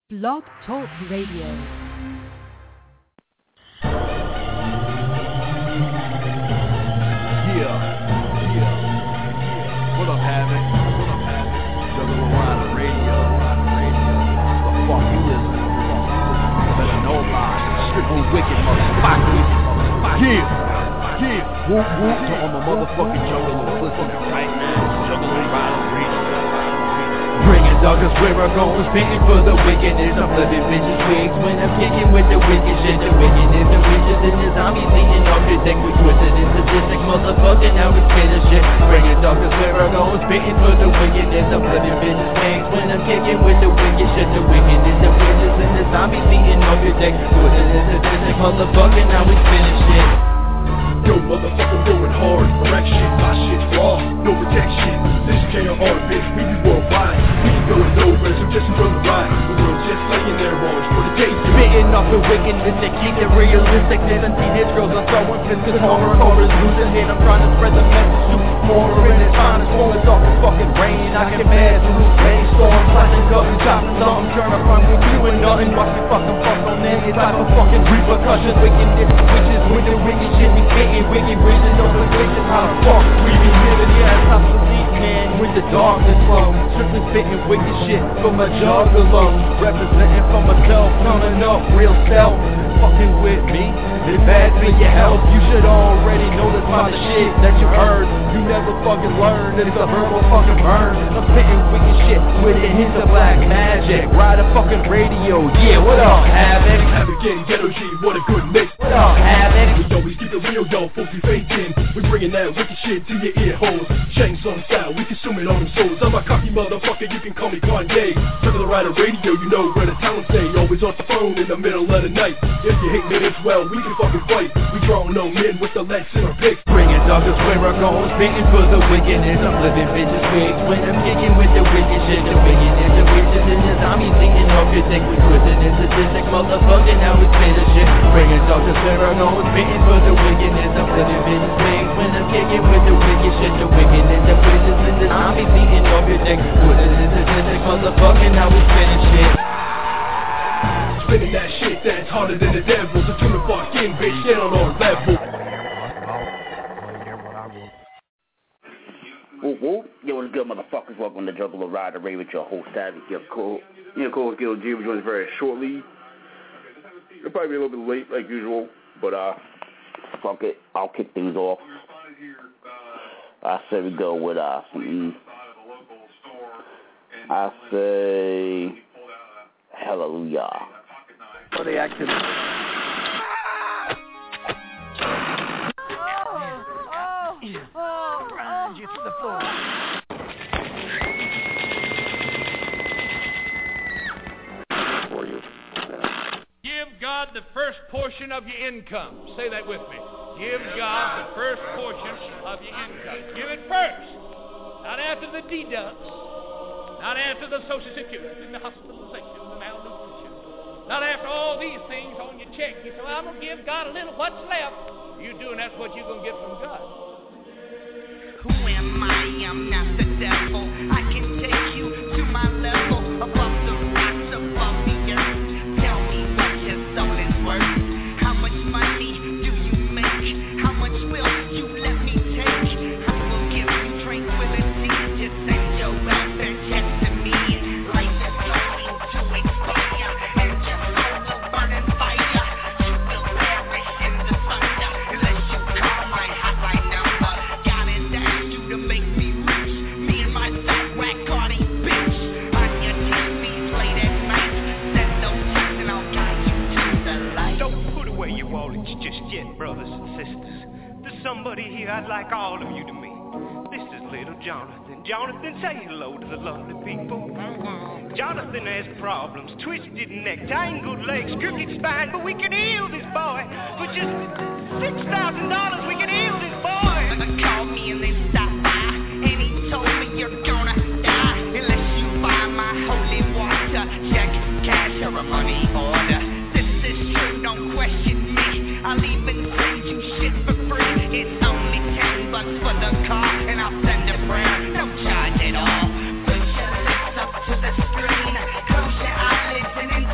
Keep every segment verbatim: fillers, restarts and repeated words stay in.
Blog Talk Radio. Yeah, yeah, what up, Havoc? What up, Havoc? Juggalo Rider Radio, Rider Radio. What the fuck you listen to? Better know about it. Strictly wicked motherfuckers. Yeah, yeah. Whoop whoop to all my motherfucking juggalos listening right now. Juggalo Rider Radio. Bringing doggers where I go, spitting for the wickedness. I'm flipping bitches' wigs when I'm kicking with the wicked shit. The wickedness of witches and the zombies eating off your dick. We twisted and sadistic motherfucker, now we spit a shit. Bringing doggers where I go, spitting for the wickedness. I'm flipping bitches' wigs when I'm kicking with the wicked shit. The wickedness of witches and the zombies eating off your dick. Twisted and sadistic motherfucker, now we spit a shit. Yo, motherfucker, going hard, correction, my shit's raw, no protection. This K R R, bitch, we be worldwide. We can go nowhere, so just enjoy the ride. The world's just laying there, orange for the taste. Spitting off the wickedness to keep it realistic. Didn't see these girls are throwing pistols, horror, horrors, losing it. I'm trying to spread the message to more in it's fine. It's falling off the fucking rain. I get mad to lose rainstorm, flashing, cutting, chopping, something. Turn up on me, doing nothing. Watch me fucking fuck on any type of fucking repercussions. Wickedness, witches, with the wicked shit we spitting. Wicked bridges, open witches, how the fuck we be living? Yeah, it's obsolete, man, with the darkness flow. Strictly spitting wicked shit for my juggalo. Representing for myself, coming up real self. Fucking with me, it's bad for your health. You should already know this about the shit that you heard. You never fucking learned, it's a verbal fucking burn. I'm spitting wicked shit with a hint of black magic. Ride a fucking radio, yeah, what up, Havoc? Havoc and Ghetto G, what a good mix. What up, Havoc? We always keep it real, yo, folks we faking. We bringing that wicked shit to your ear holes. Chains on style, we consume it on them souls. I'm a cocky motherfucker, you can call me Kanye. Juggalo Rider Radio, you know where the talent stay. Always on the phone in the middle of the night. If you hate me as well, we can fucking fight. We draw no men with the legs in our picks. Bringing doggers where I go, spitting for the wickedness. I'm flipping bitches' wigs when I'm kicking with the wicked shit. The wickedness of witches and the zombies eating off your dick. We twisted and sadistic motherfucker, now we spit a shit. Bringing doggers where I go, spitting for the wickedness. I'm flipping bitches' wigs when I'm kicking with the wicked shit. The wickedness of witches and the zombies eating off your dick. Twisted and sadistic motherfucker, now we spit a shit. Spinning that shit that's harder than the devil. So tune the fuck in, bitch, get on our level. Whoop whoop. Yo, what's good, motherfuckers? Welcome to Juggalo Rider Radio with your host, Havoc. Your co your co-host, Gil G, will join us very shortly. It'll probably be a little bit late, like usual, but, uh, fuck it. I'll kick things off. I say we go with, uh, some, I say, hallelujah. For the activity. Give God the first portion of your income. Say that with me. Give God the first portion of your income. Give it first. Not after the deducts. Not after the Social Security, the hospitalization, the malnutrition. Not after all these things on your check. You say, well, I'm going to give God a little what's left. You do, and that's what you're going to get from God. Who am I? I'm not the devil. I can take you to my level. Above the rocks, above the earth. Tell me what your soul is worth. How much money do you make? How much will you let me take? I will give you tranquility. Just send your welfare check to me. Life is going to expire, and your soul will burn in fire. You will perish in the thunder unless you call my hotline number. God has asked you to make me rich. Me and my fat whack Cardi bitch. On your T V late at night. Send those texts and I'll guide you to the light. Don't put away your wallets just yet, brothers and sisters. There's somebody here I'd like all of you to meet. This is little Jonathan. Jonathan, say hello to the lovely people. Jonathan has problems, twisted neck, tangled legs, crooked spine, but we can heal this boy. For just six thousand dollars, we can heal this boy. Called me and then stopped by, and he told me you're gonna die unless you buy my holy water. Check, cash, or a money order. This is true, don't question me. I'll even send you shit for free. It's only ten bucks for the car, and I'll send a prayer. No charge at all. Put your lips up to the screen, close your eyelids and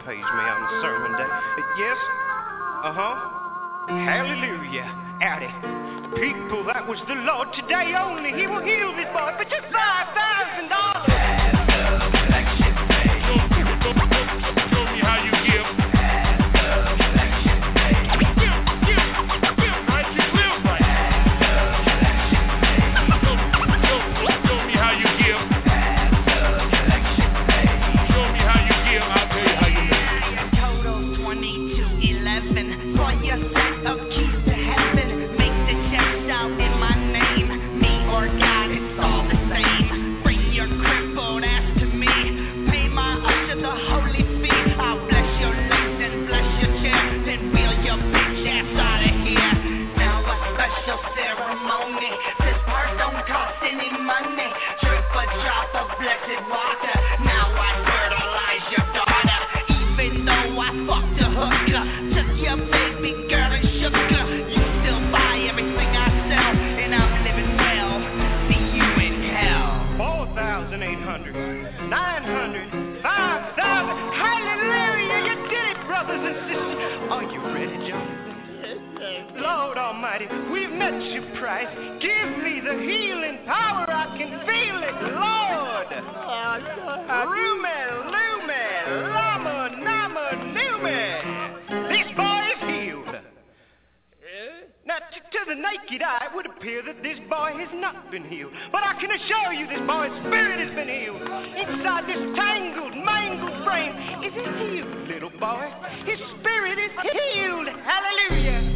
page me on the sermon day. Yes? Uh-huh. Hallelujah. Howdy. People, that was the Lord. Today only He will heal this boy for just five thousand dollars. Show me how you give. We've met you, Christ. Give me the healing power. I can feel it, Lord. Rume, lume, lama, nama, nume. This boy is healed. Now, to, to the naked eye, it would appear that this boy has not been healed. But I can assure you this boy's spirit has been healed. Inside this tangled, mangled frame is healed, little boy. His spirit is healed. Hallelujah.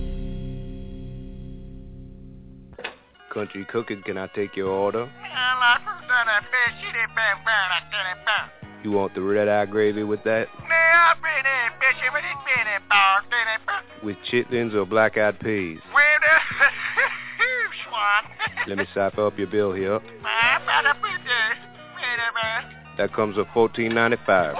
Country cooking, can I take your order? You want the red-eye gravy with that? With chitlins or black-eyed peas? Let me cipher up your bill here. That comes up fourteen ninety-five.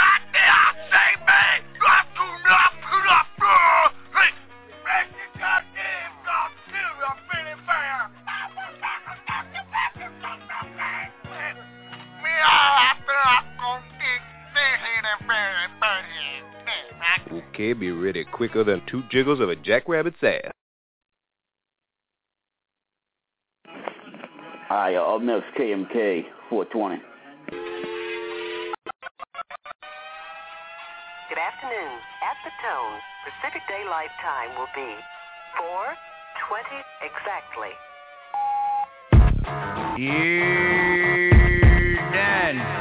Okay, be ready quicker than two jiggles of a jackrabbit's ass. Hi, uh, up next, K M K four twenty. Good afternoon. At the tone, Pacific Daylight Time will be four twenty exactly. You're done.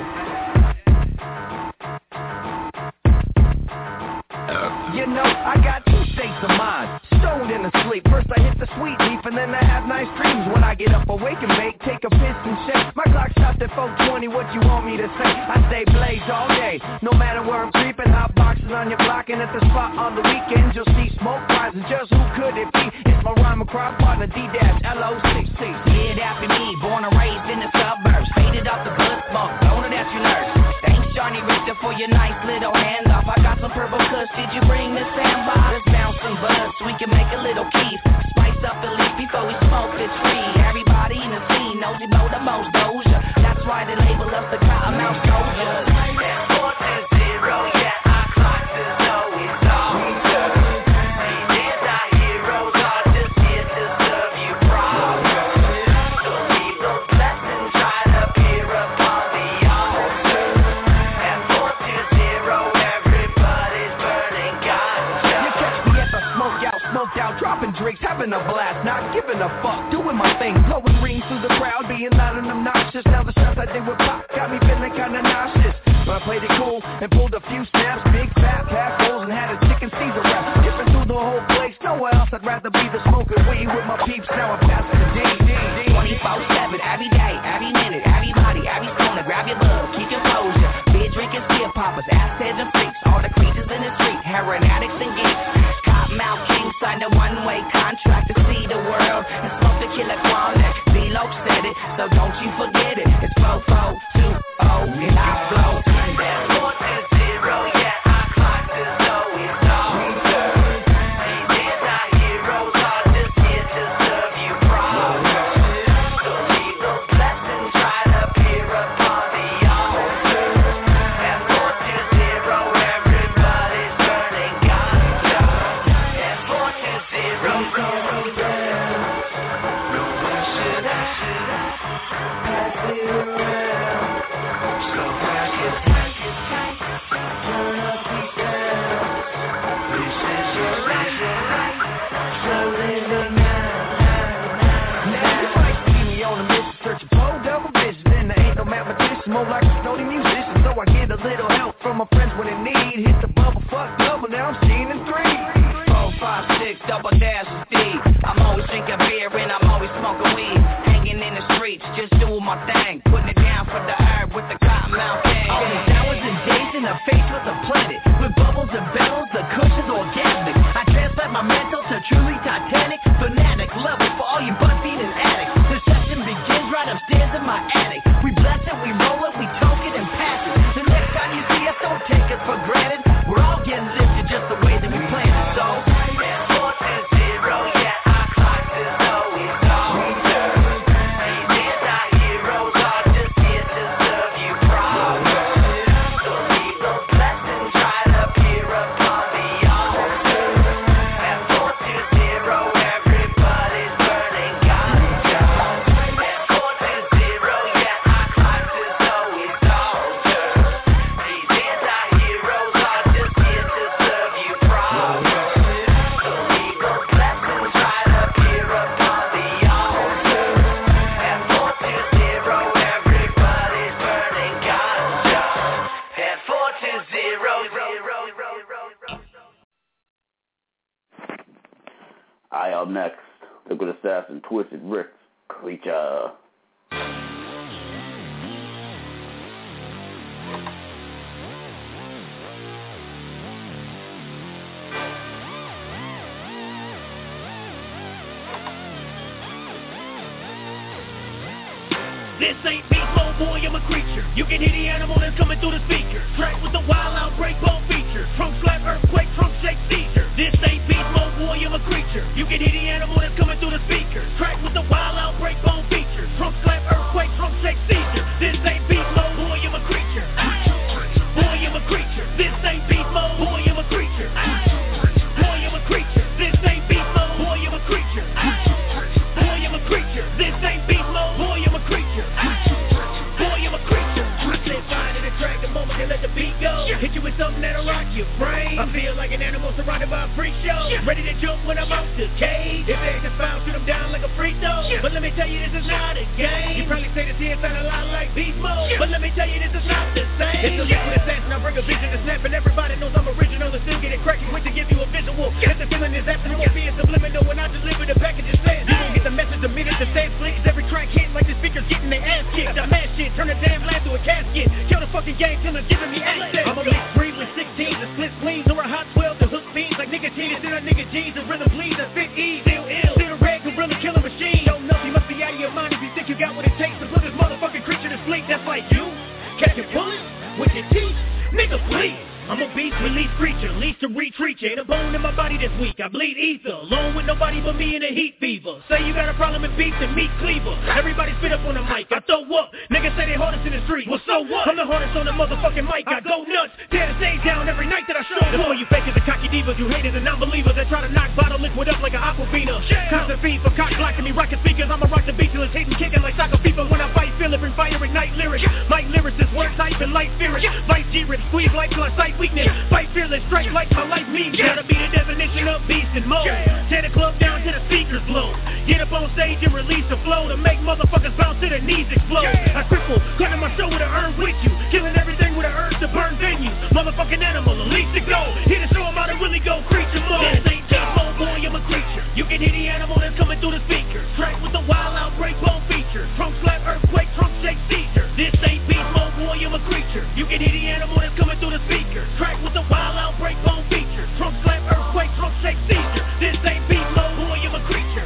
You know, I got two states of mind, stoned and asleep. First I hit the sweet leaf and then I have nice dreams. When I get up, awake and bake, take a piss and shake. My clock stopped at four twenty, what you want me to say? I stay blazed all day, no matter where I'm creeping. Hot boxes on your block and at the spot on the weekends you'll see smoke rising. Just who could it be? It's my rhyme and crop partner, D-L O C C. Kid after me, born and raised in the suburbs. Faded off the blood smoke, don't know that you nurse. Thanks Johnny Richter for your nice little hand off. I got some purple cuss, did you bring the sandbox? Let's bounce some buds, we can make a little keef. Spice up the leaf before we smoke this free. Everybody in the scene knows you know the most doja. That's why they label us the Cottonmouth Soldiers. Four to zero, yeah, our clocks is always soldiers. These is our heroes, are just here to serve you proper. So leave those blessings right up here upon the altar. At four to zero, everybody's burning ganja. You catch me at the smoke out, smoked out, dropping drinks, having a blast, not giving a fuck, doing my thing, blowing rings through the crowd, being loud and obnoxious. Now the shots I did with pop got me feeling kinda nauseous. But I played it cool and pulled a few snaps, big fat pass holes and had a chicken Caesar wrap. Dipping through the whole place, nowhere else I'd rather be the smoking weed with my peeps. Now I'm passing the D, D, D. twenty-four seven, every day, every minute, everybody, every stoner, grab your bug, keep your posure. Beer drinking, steel poppers, assheads and freaks, all the creatures in the street, heroin addicts and geeks. Cottonmouth King signed a one-way contract to see the world and smoke the killer chronic. D-Lo said it, so don't you forget it. It's four four two oh and I flow. That's four to zero, yeah, our clocks is always soldiers. These is our heroes, are just here to serve you proper. So leave those blessings right up here upon the altar. That's four to zero, smoking weed, hanging in the streets, just doing my thing, putting it down for the herb with the cotton mouth gang. All the showers and days in the face with the planet, with bubbles and bells, the cushion's orgasmic. I transplant my mental to truly titanic, fanatic level for all you BuzzFeed and addicts. The session begins right upstairs in my attic. We bless it, we roll it, we toke it and pass it. The next time you see us, don't take us for granted. We're all getting lifted just the way that we planned it. So four to zero, yeah, our clock is always closer. These anti-heroes are just here to serve you proper. So leave those blessings right up here upon the altar. At four to zero, everybody's burning ganja. At four to zero, yeah, our clock is always closer. These anti-heroes are just here to serve you proper. So leave those blessings right up here upon the altar. At four to zero, everybody's burning ganja. At four to zero, I up next, Liquid Assassin, Twisted Rick, Creature. This ain't beast mode, boy, I'm a creature. You can hear the animal that's coming through the speaker. Track with the wild outbreak bone feature. Trunk slap, earthquake, trunk shake, seizure. This ain't beast mode, boy, I'm a creature. You can hear the animal that's coming through the speaker. Track with the wild outbreak bone feature. Trunk slap, earthquake, trunk shake, seizure. This ain't beast mode, boy, I'm a creature. Boy, I'm a creature. This ain't beast mode, boy, I'm a creature. Boy, I'm a creature. This ain't beast mode, boy, I'm a creature. Boy, I'm a creature. This ain't beast mode, boy, I'm a creature. Boy, I'm a creature. I say fine in the track the moment they let the beat go. Hit you with something that'll rock your brain. I feel like an animal surrounded by a freak show. Ready to jump when I'm out the cage. If they just found, shoot them down like a free throw. But let me tell you, this is not a game. You probably say this here sound a lot like beast mode. But let me tell you, this is not the same. It's a liquid assassin, I bring a vision to snap. And everybody knows I'm original and still get it cracking. Quick to give you a visual. If the feeling is absent, it won't be a subliminal. When I deliver the package, it says you don't get the message the minute the same flicks. Every track hit like the speakers getting their ass kicked. I mash shit, turn the damn lab to a casket. Kill the fucking game till it's giving me access. I'm a mixed breed with sixteens and split spleens. Or a hot twelve to hook fiends like nicotine. It's in our nigga jeans and rhythm bleeds and fit ease. Still ill, still red gorilla killer machine. Don't know, you must be out of your mind if you think you got what it takes to put this motherfucking creature to sleep. That's like you, catching bullets with your teeth. Nigga, please. I'm a beast release creature, least to retreat you. Ain't a bone in my body this week, I bleed ether. Alone with nobody but me in a heat fever. Say you got a problem with beef and meat cleaver. Everybody spit up on the mic, I throw up. Niggas say they hardest in the street, well so what? I'm the hardest on the motherfucking mic, I go nuts. Tear the stage down every night that I show up. The more you fakers and cocky divas, you haters and non-believers that try to knock bottle liquid up like an aquafina. Constant feed for cock blocking me, rockin' speakers. I'ma rock the beat till it's hitting, kicking like soccer FIFA. When I fight, feel it, bring fire, ignite lyrics. Mic lyricist, word type and light spirit. Vice G-rip, squeeze light till I sight weakness. Fight fearless, strike like my life means. Gotta be the definition of beast and mode. Tear the club down to the speakers blow. Get up on stage and release the flow to make motherfuckers bounce to their knees explode. I cripple, cutting my show with an urn with you. Killing everything with an urge to burn venues. Motherfucking animal, at least to go. Here to show them how to really go creature mode. This ain't just mode, boy, I'm a creature. You can hear the animal that's coming through the speakers. Track with the wild outbreak bone feature. Trunk slap, earthquake, trunk shake, seizure. This ain't beast mode, boy, I'm a creature. You can hear the animal that's coming through the speakers. Track with the wild outbreak bone feature. Trunk slap, earthquake, trunk shake, seizure. This ain't beast mode, boy, I'm a creature.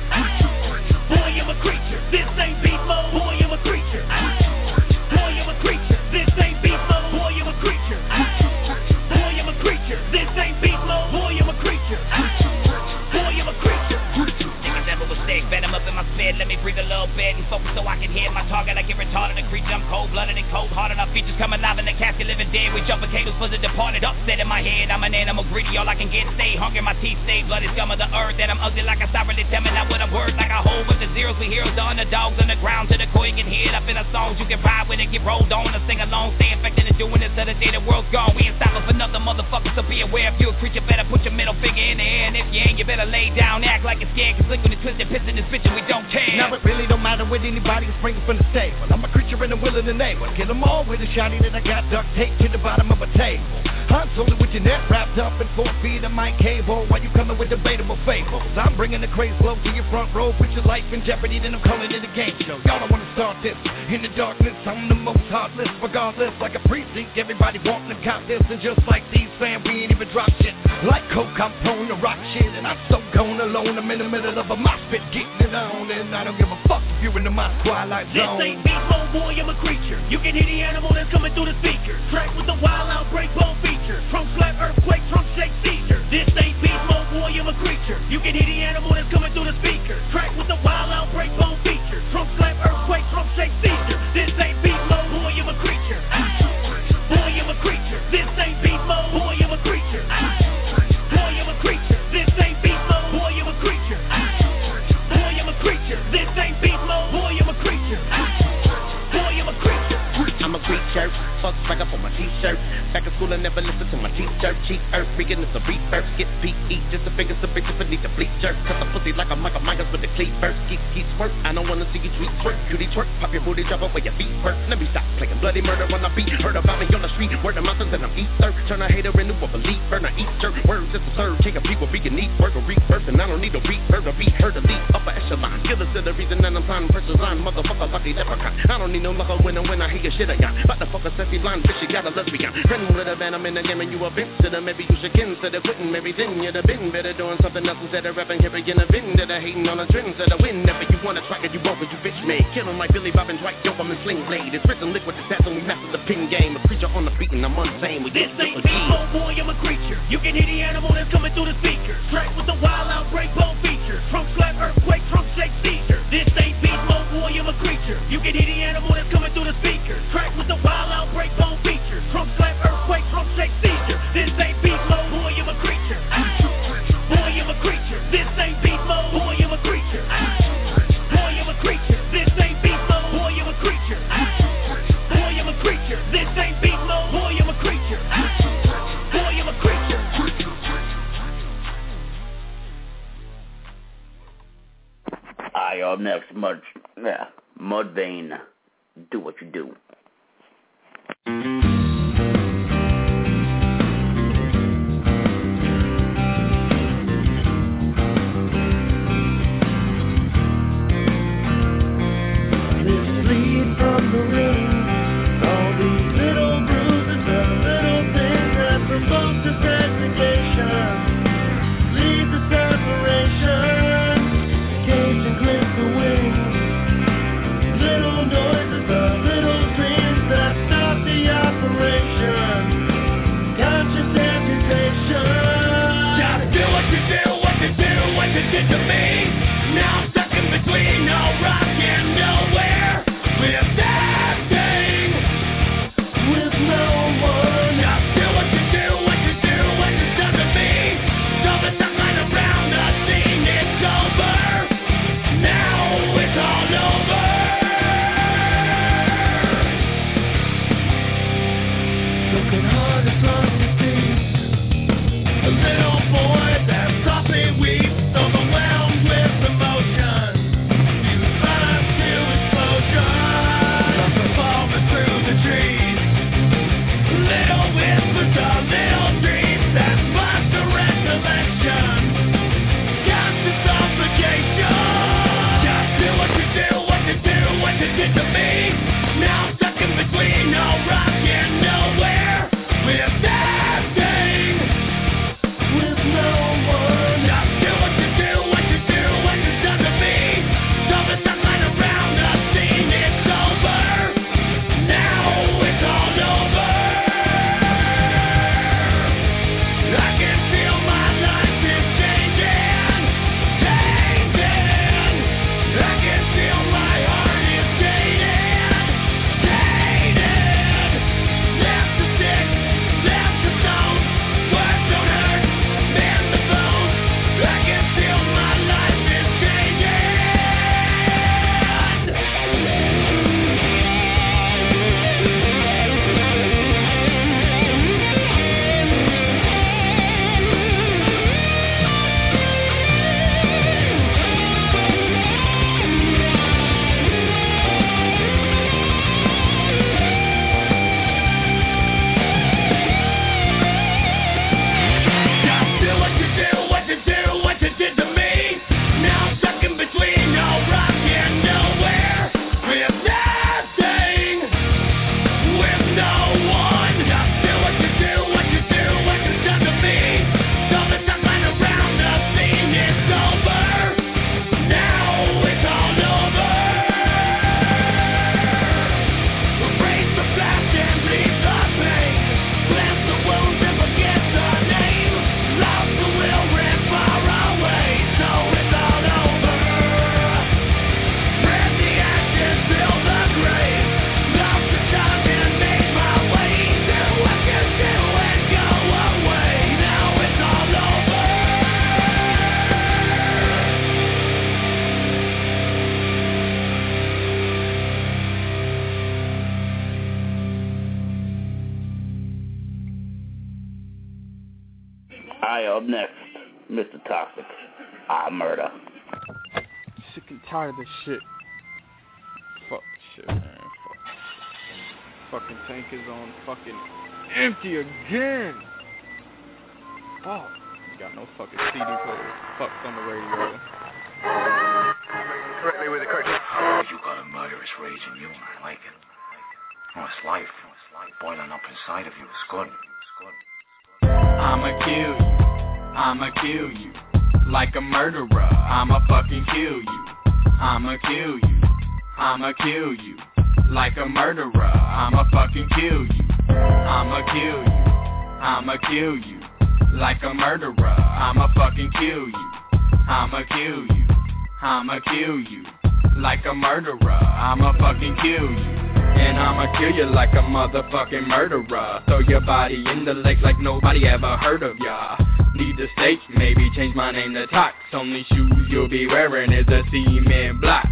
Boy, I'm a creature. This ain't beast mode, boy, I'm a creature. Boy, I'm a creature. This ain't beast mode, boy, I'm a creature. Boy, I'm a creature. This ain't beast mode, boy, I'm a creature. Boy, I'm a creature. Niggas never was sick, venom up in my spit. Let me breathe a little bit and focus so I can hit my target. I get retarded, a creature. I'm cold-blooded and cold-hearted. Our features come alive in the casket, living dead. We jumping cables for the departed. Upset in my head, I'm an animal greedy. All I can get, stay hungry. My teeth stay bloody, scum of the earth. And I'm ugly like I stop really tell me not what I'm worth. Like a whole bunch of zeros, we heroes, the underdogs on the ground. To the core, you can hear it up in our songs. You can ride with it, get rolled on, and sing along. Stay infected and doing this till the day the world's gone. We ain't stopping for nothing, motherfuckers. So be aware if you a creature, better put your middle finger in the air. And if you ain't, you better lay down, act like you're scared. Cause look when it's twisted, pissing this bitch and we don't care. Now it really don't matter what anybody is bringing from the stable. I'm a creature and I'm willing to name it. Get them all with a shotty that I got duct taped to the bottom of a table. I'm totally with your net wrapped up in four feet of my cable. While you coming with debatable fables, I'm bringing the craze low to your front row. Put your life in jeopardy, then I'm calling it a game show. Y'all don't wanna start this in the darkness. I'm the most heartless, regardless, like a precinct. Everybody wanting to cop this, and just like these fam, we ain't even drop shit. Like coke, I'm prone to rock shit, and I'm so gone alone. I'm in the middle of a mosh pit, getting it on, and I don't give a fuck if you're in the my twilight zone. This ain't beast mode, boy, I'm a creature. You can hear the animal that's coming through the speakers. Track with the wild outbreak bone feature. Trunk slap, earthquake, trunk shake, seizure. This ain't beast mode, boy, I'm a creature. You can hear the animal that's coming through the speakers. Track with the wild outbreak bone feature. Trunk slap, earthquake, trunk shake, seizure. This ain't beast mode, boy, I'm a creature. Boy, I'm a creature. This ain't beast mode, boy, I'm a creature. Boy, I'm a creature. This ain't beast mode, boy, I'm a creature. Boy, I'm a creature. This ain't beast mode, boy, I'm a creature. Boy, I'm a creature. I'm a creature, fuck swagger for my t-shirt. Back in school I never listened to my teacher. Cheap earth, freaking it's a rebirth. Get P E, just the biggest of bitches that need the bleacher. Cut the pussy like a Michael Myers with the cleavers. Keep, keep twerk, I don't wanna see you tweet twerk. Cutie twerk, pop your booty, drop up where your feet work. Let me stop playing bloody murder on the beat. Heard about me on the street, word of mountains and I'm Easter. Turn a hater into a believer, not Easter. Words just a serve, king of people being neat. Work a rebirth, and I don't need a rebirth to be heard to leap upper echelon. Killers to the reason that I'm trying to pressure on. Motherfucker, lucky leprechaun. I don't need no luck when I when I hear your shit again. But the fucker says he blind, bitch, you got a lesbian. Friend with a man, I'm in the game and you a visitor. Maybe you should consider quitting. Maybe then you'd have been better doing something else instead of rapping, carrying a vin. That I hating on the trends that I win. Never you wanna track it, you won't, cause you bitch made. Killing like Billy Bob and Dwight, yo, I'm in Sling Blade. It's written liquid assassin, we master the pin game. A creature on the beat and I'm unsane. This ain't beast mode, boy, I'm a creature. You can hear the animal that's coming through the speakers. Track with the wild outbreak bone feature. Trunk slap, earthquake, trunk shake, seizure. This ain't beast mode, boy, I'm a creature. You can hear the animal that's coming through the speakers. Track with the wild outbreak bone feature. Trunk slap, earthquake, trunk shake, seizure. This ain't beast mode, boy, I'm a creature. Boy, I'm a creature. This ain't beast mode, boy, I'm a creature. Boy, I'm a creature. This ain't beast mode, boy, I'm a creature. Boy, I'm a creature. This ain't beast mode, boy, I'm a creature. Boy, I'm a creature. Alright, up next, Mud, yeah, Mudvayne. Do what you do. From the ring, all these little bruises are little things that provoke the segregation, lead to separation, cage and clip the wings, little noises are little dreams that stop the opposition. Alright, up next, Mister Toxic. I murder. Sick and tired of this shit. Fuck shit, man. Fuck. Fucking tank is on fucking empty again. Fuck. You got no fucking C D players. Fuck's on the radio. Correctly with the curtain. You got a murderous rage in you, I like it. Oh, it's life. Oh, it's life boiling up inside of you. It's good. It's good. I'ma kill you. I'ma kill you. Like a murderer. I'ma fucking kill you. I'ma kill you. I'ma kill you. Like a murderer. I'ma fucking kill you. I'ma kill you. I'ma kill you. Like a murderer. I'ma fucking kill you. I'ma kill you. I'ma kill you. Like a murderer. I'ma fucking kill you. And I'ma kill you like a motherfucking murderer. Throw your body in the lake like nobody ever heard of ya. Need to state, maybe change my name to Tox. Only shoes you'll be wearing is the cement blocks.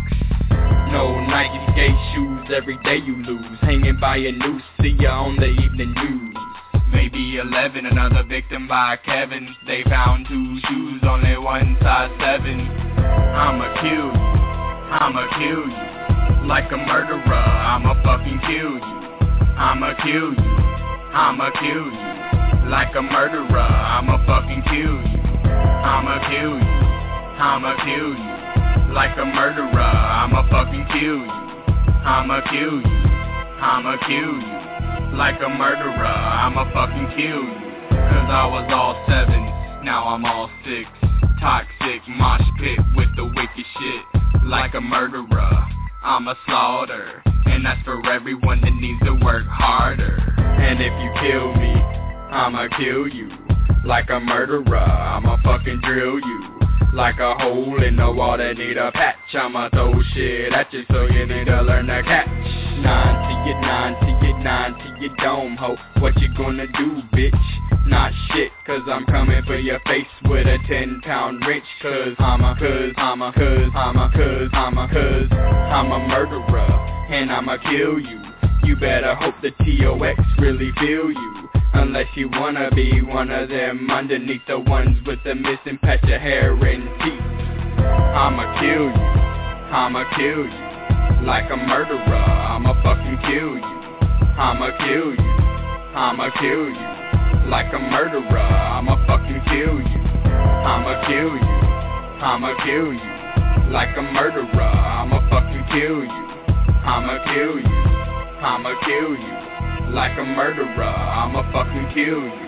No Nike skate shoes, every day you lose. Hanging by a noose, see ya on the evening news. Maybe eleven, another victim by Kevin. They found two shoes, only one size seven. I'ma kill you, I'ma kill you. Like a murderer, I'ma fucking kill you. I'ma kill you, I'ma kill you. Like a murderer, I'ma fucking kill you. I'ma kill you, I'ma kill you. Like a murderer, I'ma fucking kill you. I'ma kill you, I'ma kill you. Like a murderer, I'ma fucking kill you. Cause I was all seven, now I'm all six. Toxic mosh pit with the wicked shit. Like a murderer, I'ma slaughter. And that's for everyone that needs to work harder. And if you kill me, I'ma kill you. Like a murderer, I'ma fucking drill you. Like a hole in the wall that need a patch. I'ma throw shit at you so you need to learn to catch. Nine to your nine to your nine to your dome, ho. What you gonna do, bitch? Not shit, cause I'm coming for your face with a ten pound wrench. Cause I'm a, cause I'm a, cause I'm a, cause I'm a, cause I'm a murderer. And I'ma kill you. You better hope the T O X really feel you. Unless you wanna be one of them underneath the ones with the missing patch of hair and teeth. I'ma kill you, I'ma kill you. Like a murderer, I'ma fucking kill you. I'ma kill you, I'ma kill you. Like a murderer, I'ma fucking kill you. I'ma kill you, I'ma kill you. Like a murderer, I'ma fucking kill you. I'ma kill you, I'ma kill you. Like a murderer, I'ma fucking kill you.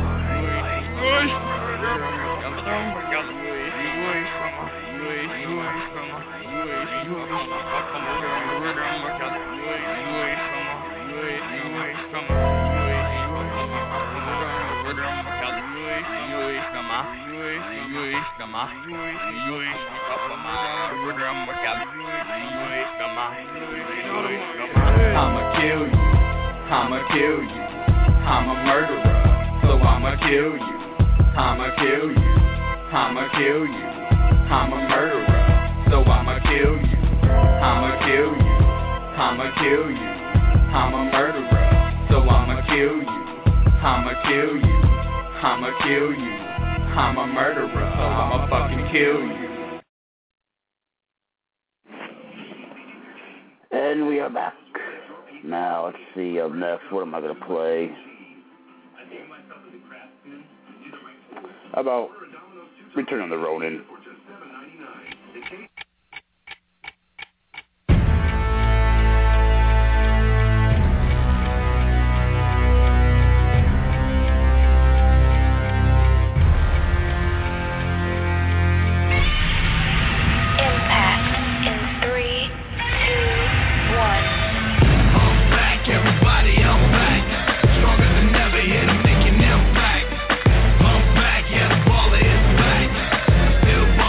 I'ma kill you. I'ma kill you, I'm a murderer, so I'ma kill you, I'ma kill you, I'ma kill you, I'm a murderer, so I'ma kill you, I'ma kill you, I'ma kill you, I'm a murderer, so I'ma kill you, I'ma kill you, I'ma kill you, I'm a murderer, so I'ma fucking kill you. And we are back. Now, let's see, up next, what am I going to play? How about Return of the Ronin? Still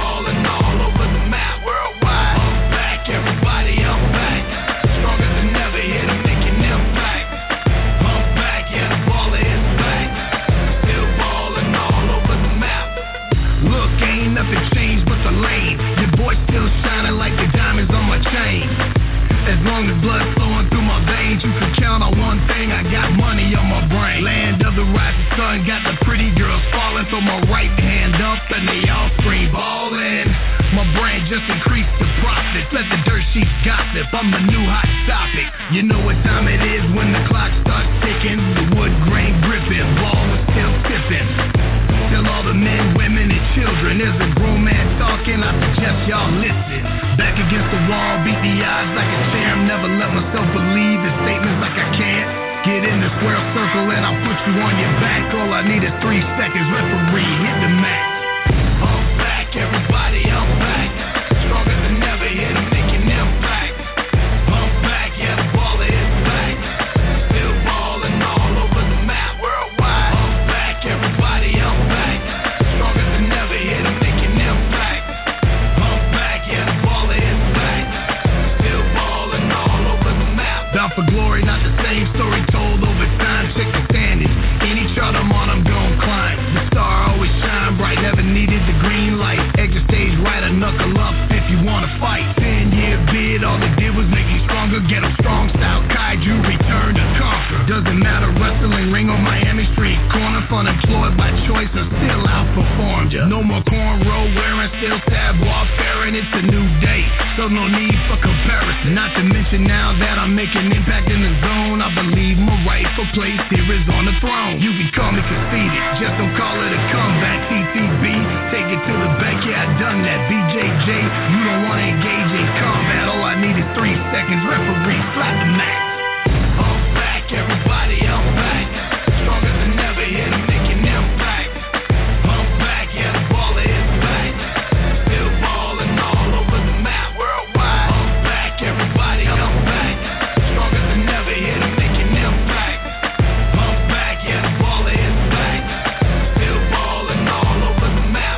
cheap gossip. I'm a new hot topic. You know what time it is when the clock starts ticking. The wood grain gripping, ball is still tipping. Tell all the men, women, and children, there's a grown man talking, I suggest y'all listen. Back against the wall, beat the odds like a champ. Never let myself believe in statements like I can't. Get in the square circle and I'll put you on your back. All I need is three seconds, referee, hit the match. I'm back, everybody, I'm back. Stronger than ever, here to make an impact. I'm back, yeah, the baller is back. Still balling all over the map, worldwide. I'm back, everybody, I'm back. Stronger than ever, here to make an impact. I'm back, yeah, the baller is back. Still balling all over the map. Bound for glory, not the same story told over time. Check the standards. Any chart I'm on, I'm gon' climb. The star always shine bright, never needed the green light. Exit stage right, a knuckle up if you wanna fight. Ten year bid, all it did was make me stronger. Get 'em strong style, kaiju, return to conquer. Doesn't matter, wrestling ring on Miami Street corner. Unemployed by choice, I still outperformed ya. No more cornrow wearing, still stab warfare, and it's a new day, so no need for comparison. Not to mention now that I'm making impact in the zone, I believe my rightful place here is on the throne. You can call me conceited, just don't call it a comeback. T T B, take it to the bank, yeah, I done that. B J J, you don't wanna engage in combat, all I need is three seconds, referee, slap the match. I'm back, everybody, I'm back. Stronger than ever, here to make an impact. I'm back, yeah, the baller is back. Still balling all over the map, worldwide. I'm back, everybody, I'm back. Stronger than ever, here to make an impact. I'm back, yeah, the baller is back. Still balling all over the map.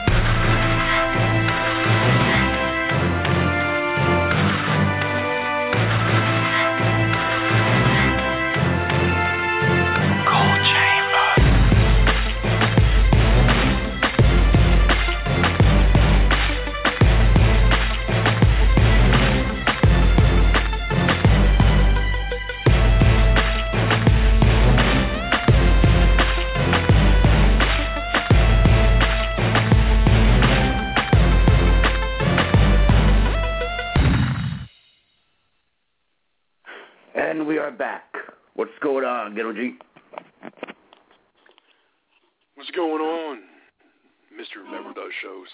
And we are back. What's going on, Ghetto G? What's going on, Mister Never Does Shows?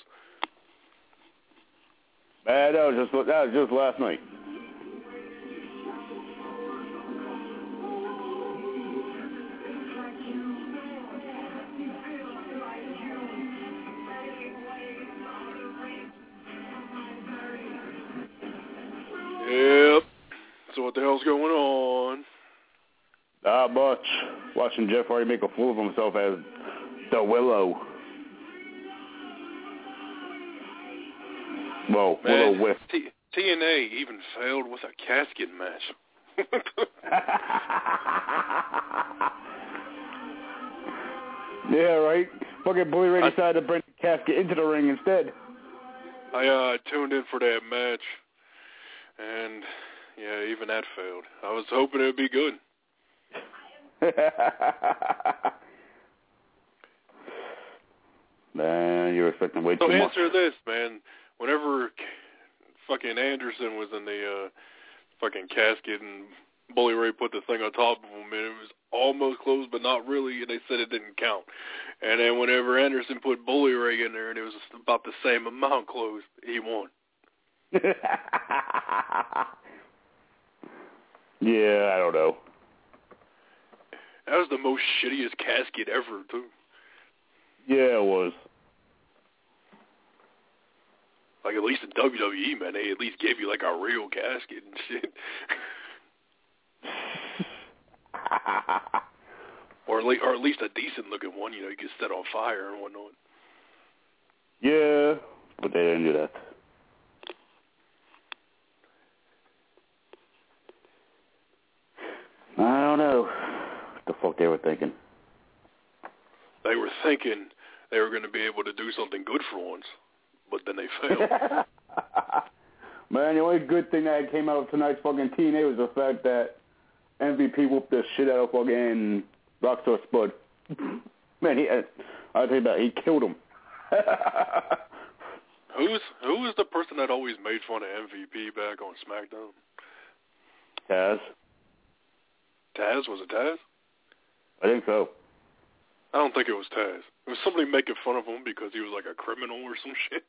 Man, that was just that was just last night. Yep. So what the hell's going on? Not much. Watching Jeff Hardy make a fool of himself as the Willow. Well, Man, Willow with. T- TNA even failed with a casket match. Yeah, right? Fucking Bully Ray decided to bring the casket into the ring instead. I uh, tuned in for that match, and yeah, even that failed. I was hoping it would be good. Man, you're expecting way so too much. answer this, man. Whenever fucking Anderson was in the uh, fucking casket and Bully Ray put the thing on top of him, and it was almost closed, but not really, and they said it didn't count. And then whenever Anderson put Bully Ray in there, and it was about the same amount closed, he won. Yeah, I don't know. That was the most shittiest casket ever, too. Yeah, it was. Like, at least in W W E, man, they at least gave you, like, a real casket and shit. or, at least, or at least a decent-looking one, you know, you could set on fire and whatnot. Yeah, but they didn't do that. I don't know what the fuck they were thinking. They were thinking they were going to be able to do something good for once, but then they failed. Man, the only good thing that came out of tonight's fucking T N A was the fact that M V P whooped the shit out of fucking Rockstar Spud. Man, he, I'll tell you about it, he killed him. Who's who was the person that always made fun of M V P back on SmackDown? Taz. Taz? Was it Taz? I think so. I don't think it was Taz. It was somebody making fun of him because he was like a criminal or some shit.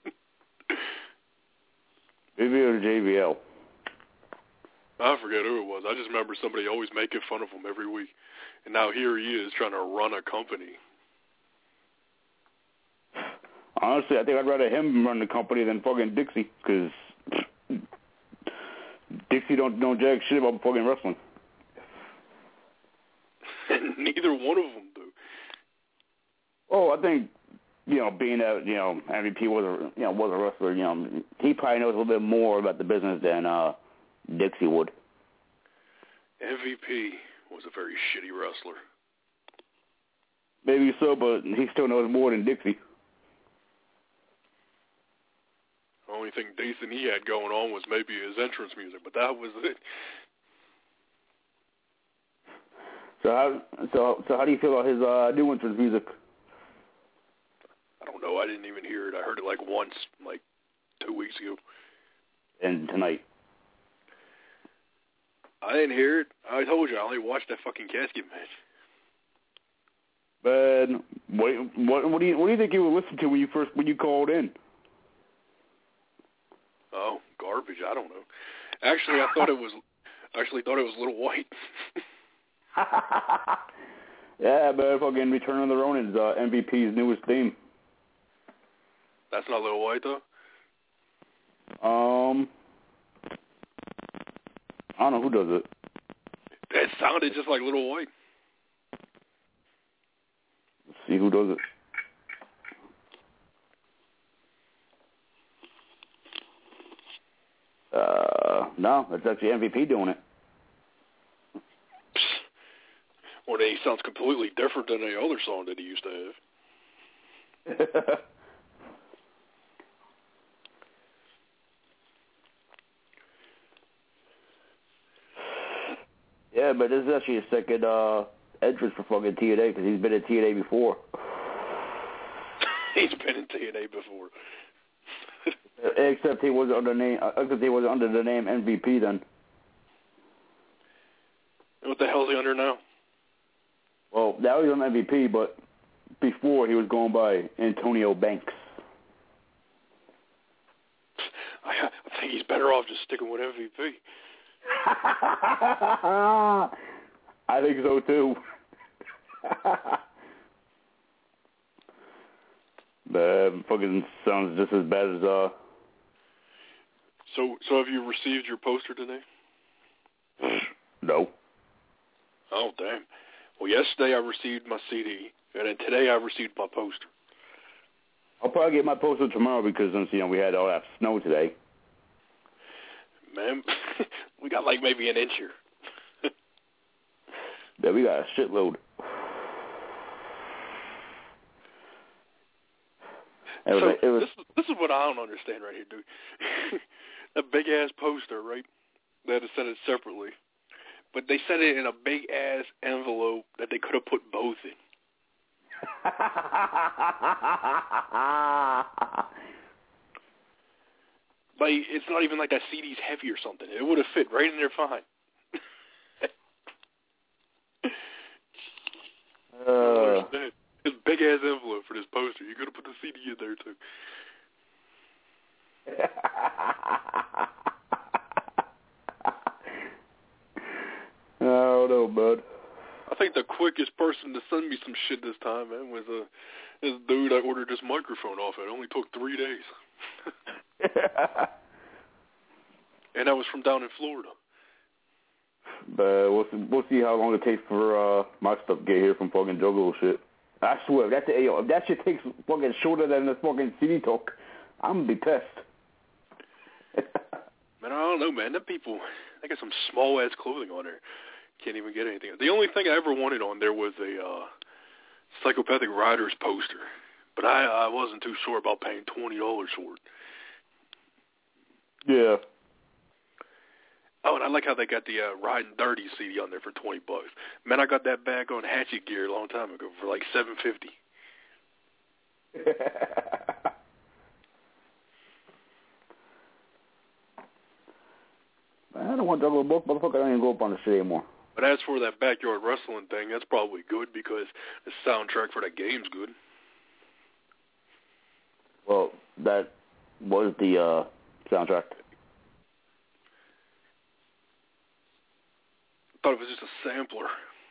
Maybe it was J B L. I forget who it was. I just remember somebody always making fun of him every week. And now here he is trying to run a company. Honestly, I think I'd rather him run the company than fucking Dixie, because Dixie don't know jack shit about fucking wrestling. Neither one of them do. Oh, I think, you know, being that, you know, M V P was a, you know, was a wrestler, you know, he probably knows a little bit more about the business than uh, Dixie would. M V P was a very shitty wrestler. Maybe so, but he still knows more than Dixie. The only thing decent he had going on was maybe his entrance music, but that was it. So how so so how do you feel about his uh, new entrance music? I don't know. I didn't even hear it. I heard it like once, like two weeks ago. And tonight. I didn't hear it. I told you I only watched that fucking casket match. Man, what what what do you what do you think you would listen to when you first when you called in? Oh, garbage. I don't know. Actually, I thought it was. Actually, thought it was Little White. Yeah, but fucking Return of the Ronin's uh, M V P's newest theme. That's not Little White though. Um, I don't know who does it. It sounded just like Little White. Let's see who does it. Uh, no, it's actually M V P doing it. Well, he sounds completely different than any other song that he used to have. Yeah, but this is actually a second uh, entrance for fucking T N A because he's been in T N A before. He's been in T N A before. Except he was under name. Except he was under the name M V P then. What the hell is he under now? Well, now he's on M V P, but before he was going by Antonio Banks. I, I think he's better off just sticking with M V P. I think so too. That fucking sounds just as bad as uh. So, so have you received your poster today? No. Oh, damn. Well, yesterday I received my C D, and then today I received my poster. I'll probably get my poster tomorrow because, since, you know, we had all that snow today. Man, we got like maybe an inch here. Yeah, we got a shitload. So was, it was, this, this is what I don't understand right here, dude. A big-ass poster, right? They had to send it separately. But they sent it in a big-ass envelope that they could have put both in. Like, it's not even like that C D's heavy or something. It would have fit right in there fine. uh, This big-ass envelope for this poster. You could have put the C D in there, too. I don't know, bud. I think the quickest person to send me some shit this time, man, was uh, this dude I ordered this microphone off. It only took three days. And that was from down in Florida. But we'll see, we'll see how long it takes for uh, my stuff to get here from fucking Juggalo shit. I swear, if, that's a, yo, if that shit takes fucking shorter than the fucking C D talk, I'm gonna be pissed. Man, I don't know, man. Them people, they got some small-ass clothing on there. Can't even get anything. The only thing I ever wanted on there was a uh, Psychopathic Riders poster. But I, I wasn't too sure about paying twenty dollars for it. Yeah. Oh, and I like how they got the uh, Riding Dirty C D on there for twenty bucks. Man, I got that back on Hatchet Gear a long time ago for like seven fifty. I don't want to juggle a book, motherfucker. I don't even go up on the shit anymore. But as for that backyard wrestling thing, that's probably good because the soundtrack for that game's good. Well, that was the uh, soundtrack. I thought it was just a sampler.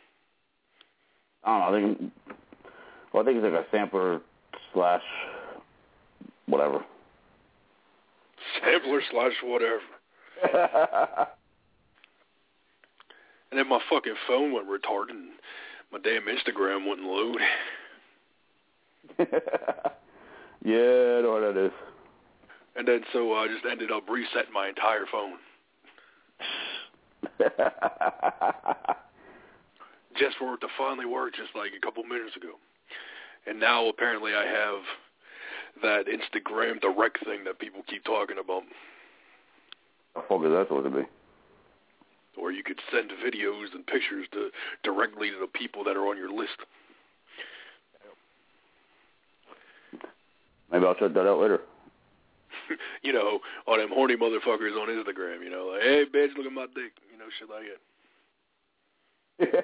I don't know. I think, well, I think it's like a sampler slash whatever. Sampler slash whatever. And then my fucking phone went retarded and my damn Instagram wouldn't load. Yeah, I know what that is. And then so I just ended up resetting my entire phone. Just for it to finally work just like a couple minutes ago. And now apparently I have that Instagram direct thing that people keep talking about. The fuck is that supposed to be? Or you could send videos and pictures to directly to the people that are on your list. Maybe I'll check that out later. You know, all them horny motherfuckers on Instagram, you know, like, hey, bitch, look at my dick, you know, shit like that.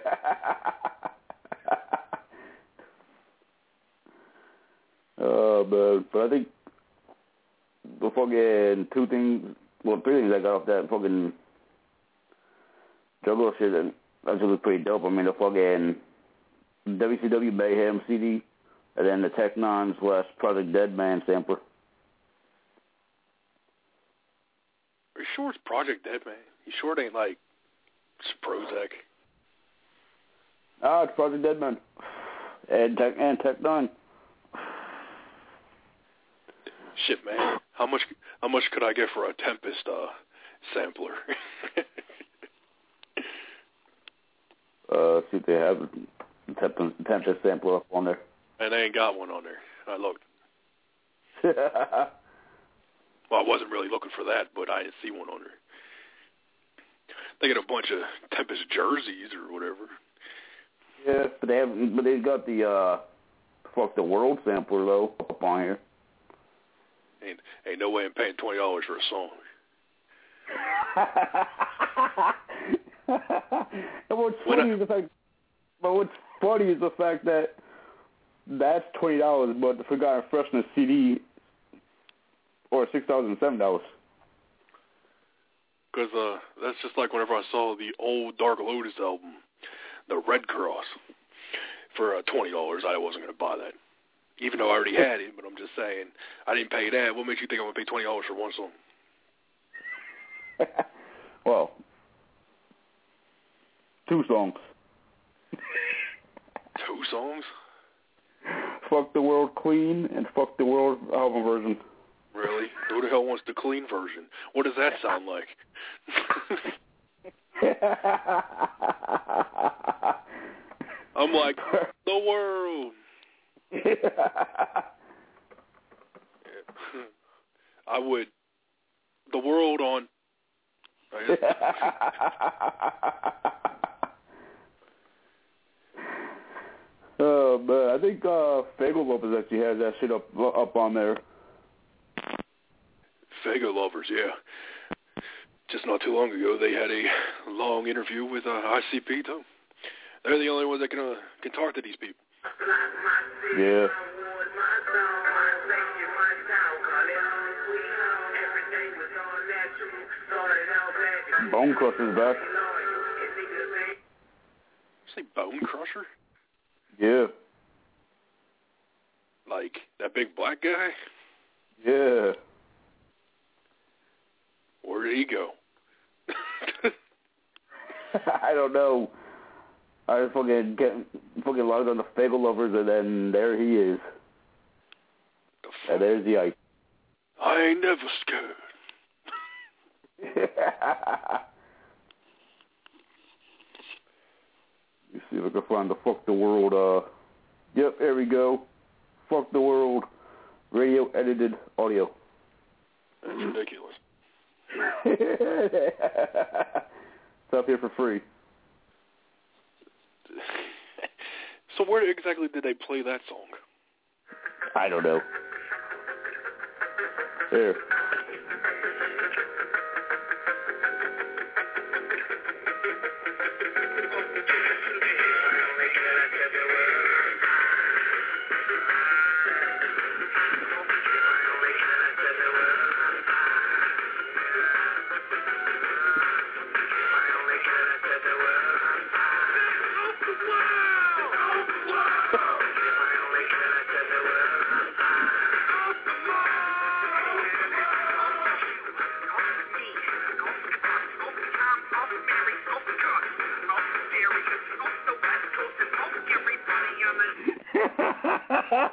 Oh, man. But I think the fucking two things, well, three things I got off that fucking Juggalo shit, and that's really pretty dope. I mean, the fucking W C W Mayhem C D, and then the Technon slash Project Deadman sampler. Are you sure it's Project Deadman? You sure it ain't like Prozac? Ah, it's Project Deadman. And Tech and Technon. Shit, man. How much how much could I get for a Tempest uh, sampler? uh, see if they have a Tempest sampler up on there. And they ain't got one on there. I looked. Well, I wasn't really looking for that, but I didn't see one on there. They got a bunch of Tempest jerseys or whatever. Yeah, but they have, but they've got the uh, fuck the world sampler though up on here. Ain't ain't no way I'm paying twenty dollars for a song. And what's funny I, is the fact, but what's funny is the fact that that's twenty dollars, but the Forgotten Freshness C D or six dollars and seven dollars. Because uh, that's just like whenever I saw the old Dark Lotus album, the Red Cross, for uh, twenty dollars. I wasn't going to buy that, even though I already had it. But I'm just saying, I didn't pay that. What makes you think I'm going to pay twenty dollars for one song? Well, two songs. Two songs? Fuck the World Clean and Fuck the World album version. Really? Who the hell wants the clean version? What does that sound like? I'm like, the world. I would, the world on. Oh, man, I think uh, Fagel Lopez actually has that shit up up on there. Fagel Lovers, yeah. Just not too long ago, they had a long interview with uh, I C P, too. They're the only ones that can uh, can talk to these people. Yeah. Bone Crusher's back. Say Bone Crusher? Yeah. Like that big black guy? Yeah. Where did he go? I don't know. I just fucking get fucking logged on the Fagel Lovers, and then there he is. The and there's the ice. I ain't never scared. You see if I can find the Fuck the World. Uh, yep, there we go. Fuck the World radio edited audio. That's ridiculous. It's up here for free. So where exactly did they play that song? I don't know. Here.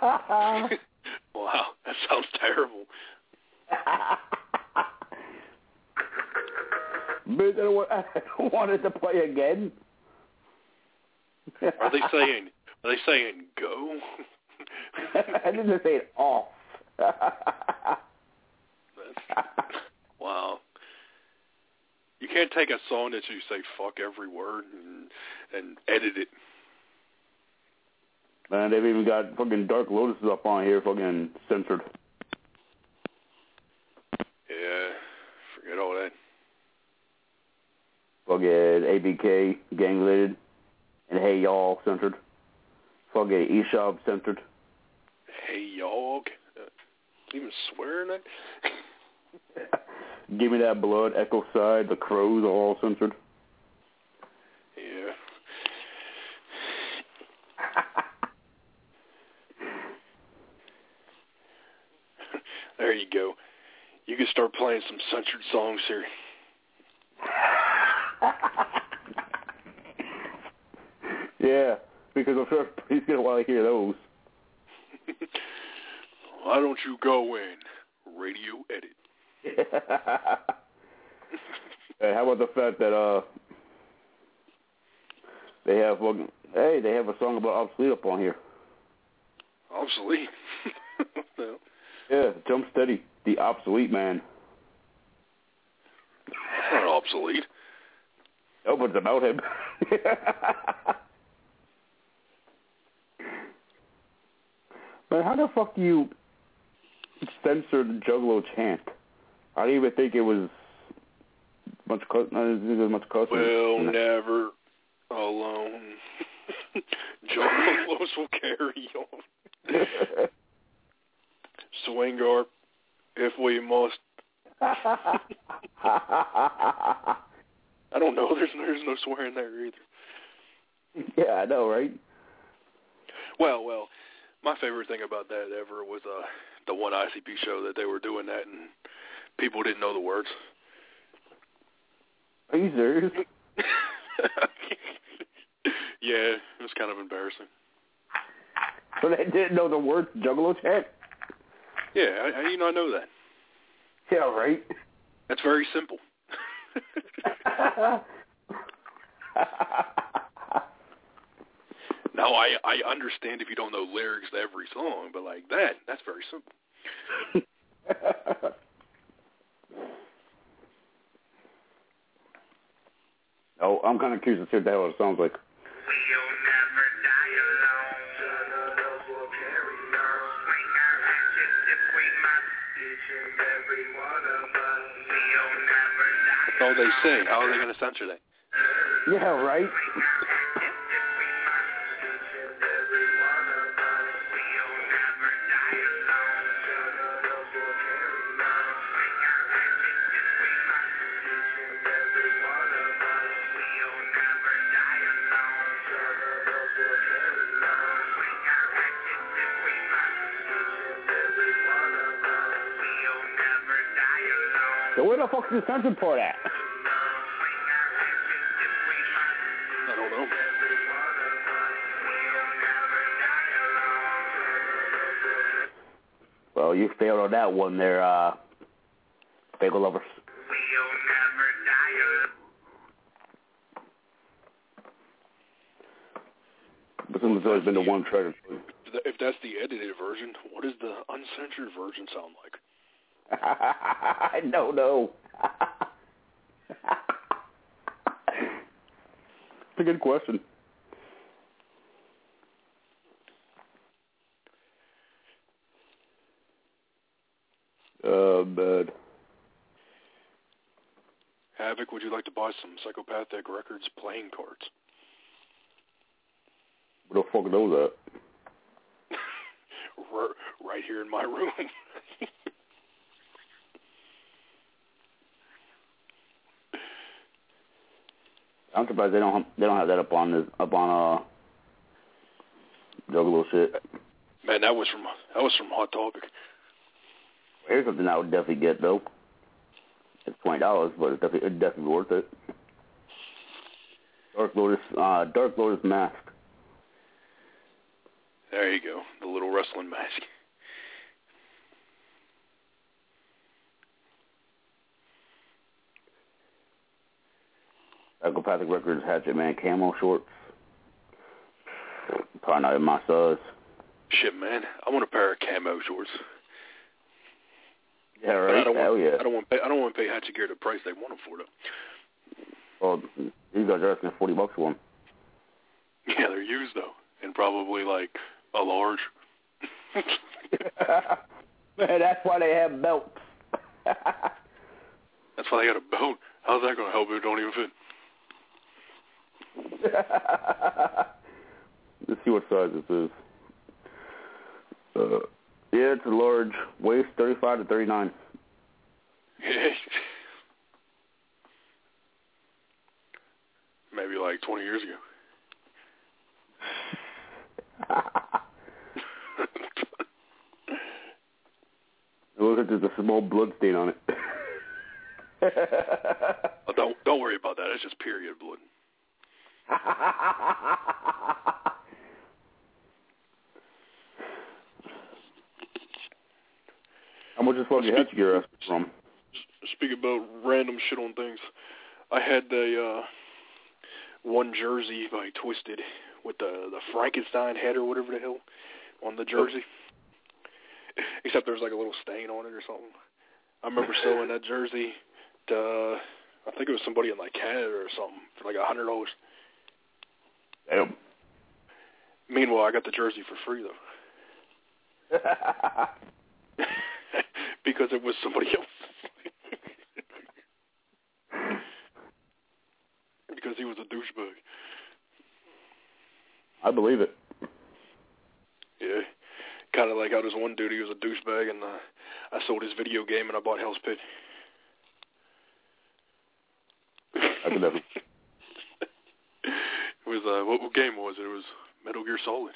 Wow, that sounds terrible. But I don't want- I don't want it to play again. Are they saying? Are they saying go? I didn't say it off. That's, wow. You can't take a song that you say fuck every word and, and edit it. Man, they've even got fucking Dark Lotus up on here, fucking censored. Yeah, forget all that. Fucking A B K, gang related, and Hey Y'all censored. Fucking eShop censored. Hey y'all, uh, even swearing that? Give Me That Blood, Echo Side, The Crows are all censored. Yeah. There you go. You can start playing some censored songs here. Yeah, because I'm sure he's going to want to hear those. Why don't you go in? Radio edit. Hey, how about the fact that uh they have fucking, hey, they have a song about obsolete up on here. Obsolete? No. Yeah, Jump Steady, the obsolete man. That's not obsolete. No, but it's about him. Man, how the fuck do you censor the Juggalo chant? I didn't even think it was much cuss. I didn't think it was much cussing. We'll never alone. Juggalos will carry on. Swingard, if we must. I don't know. There's there's no swearing there either. Yeah, I know, right? Well, well, my favorite thing about that ever was uh the one I C P show that they were doing that and people didn't know the words. Are you serious? Yeah, it was kind of embarrassing. So they didn't know the words Juggalo chant? Yeah, I, I, you know I know that. Yeah, right. That's very simple. Now, I, I understand if you don't know lyrics to every song, but like that, that's very simple. Oh, I'm kind of curious to see what the hell it sounds like. That's all they sing. How are they going to censor that? Yeah, right? So where the fuck is the censored part at? I don't know. Well, you failed on that one there, uh, bagel lovers. But since it's always been the one treasure. If that's the edited version, what does the uncensored version sound like? I don't know. It's a good question. Oh, bad. Havoc, would you like to buy some Psychopathic Records playing cards? Where the fuck are those at? Right here in my room. I'm surprised they don't have, they don't have that up on this, up on uh Juggalo shit. Man, that was from that was from Hot Topic. Here's something I would definitely get though. It's twenty dollars, but it's definitely it's definitely worth it. Dark Lotus, uh, Dark Lotus Mask. There you go. The little wrestling mask. Psychopathic Records Hatchet Man camo shorts. Probably not in my size. Shit, man. I want a pair of camo shorts. Yeah, right. I don't Hell want, yeah. I don't want. Pay, I don't want to pay Hatchet Gear the price they want them for, though. Well, these guys are asking forty bucks for them. Yeah, they're used though, and probably like a large. Man, that's why they have belts. That's why they got a belt. How's that going to help if it don't even fit? Let's see what size this is. Uh, yeah, it's a large. Waist thirty-five to thirty-nine. Yeah. Maybe like twenty years ago. Look at there's a small blood stain on it. Oh, don't don't worry about that. It's just period blood. How much is fucking Hatchet Gear asking from? Speaking about random shit on things, I had the uh, one jersey by Twisted with the the Frankenstein head or whatever the hell on the jersey. Oh. Except there's like a little stain on it or something. I remember selling that jersey to, I think it was somebody in like Canada or something for like a hundred dollars. Damn. Meanwhile, I got the jersey for free though. Because it was somebody else. Because he was a douchebag. I believe it. Yeah. Kind of like how this one dude, he was a douchebag, and uh, I sold his video game and I bought Hell's Pit. I can never. It was, uh, what, what game was it? It was Metal Gear Solid.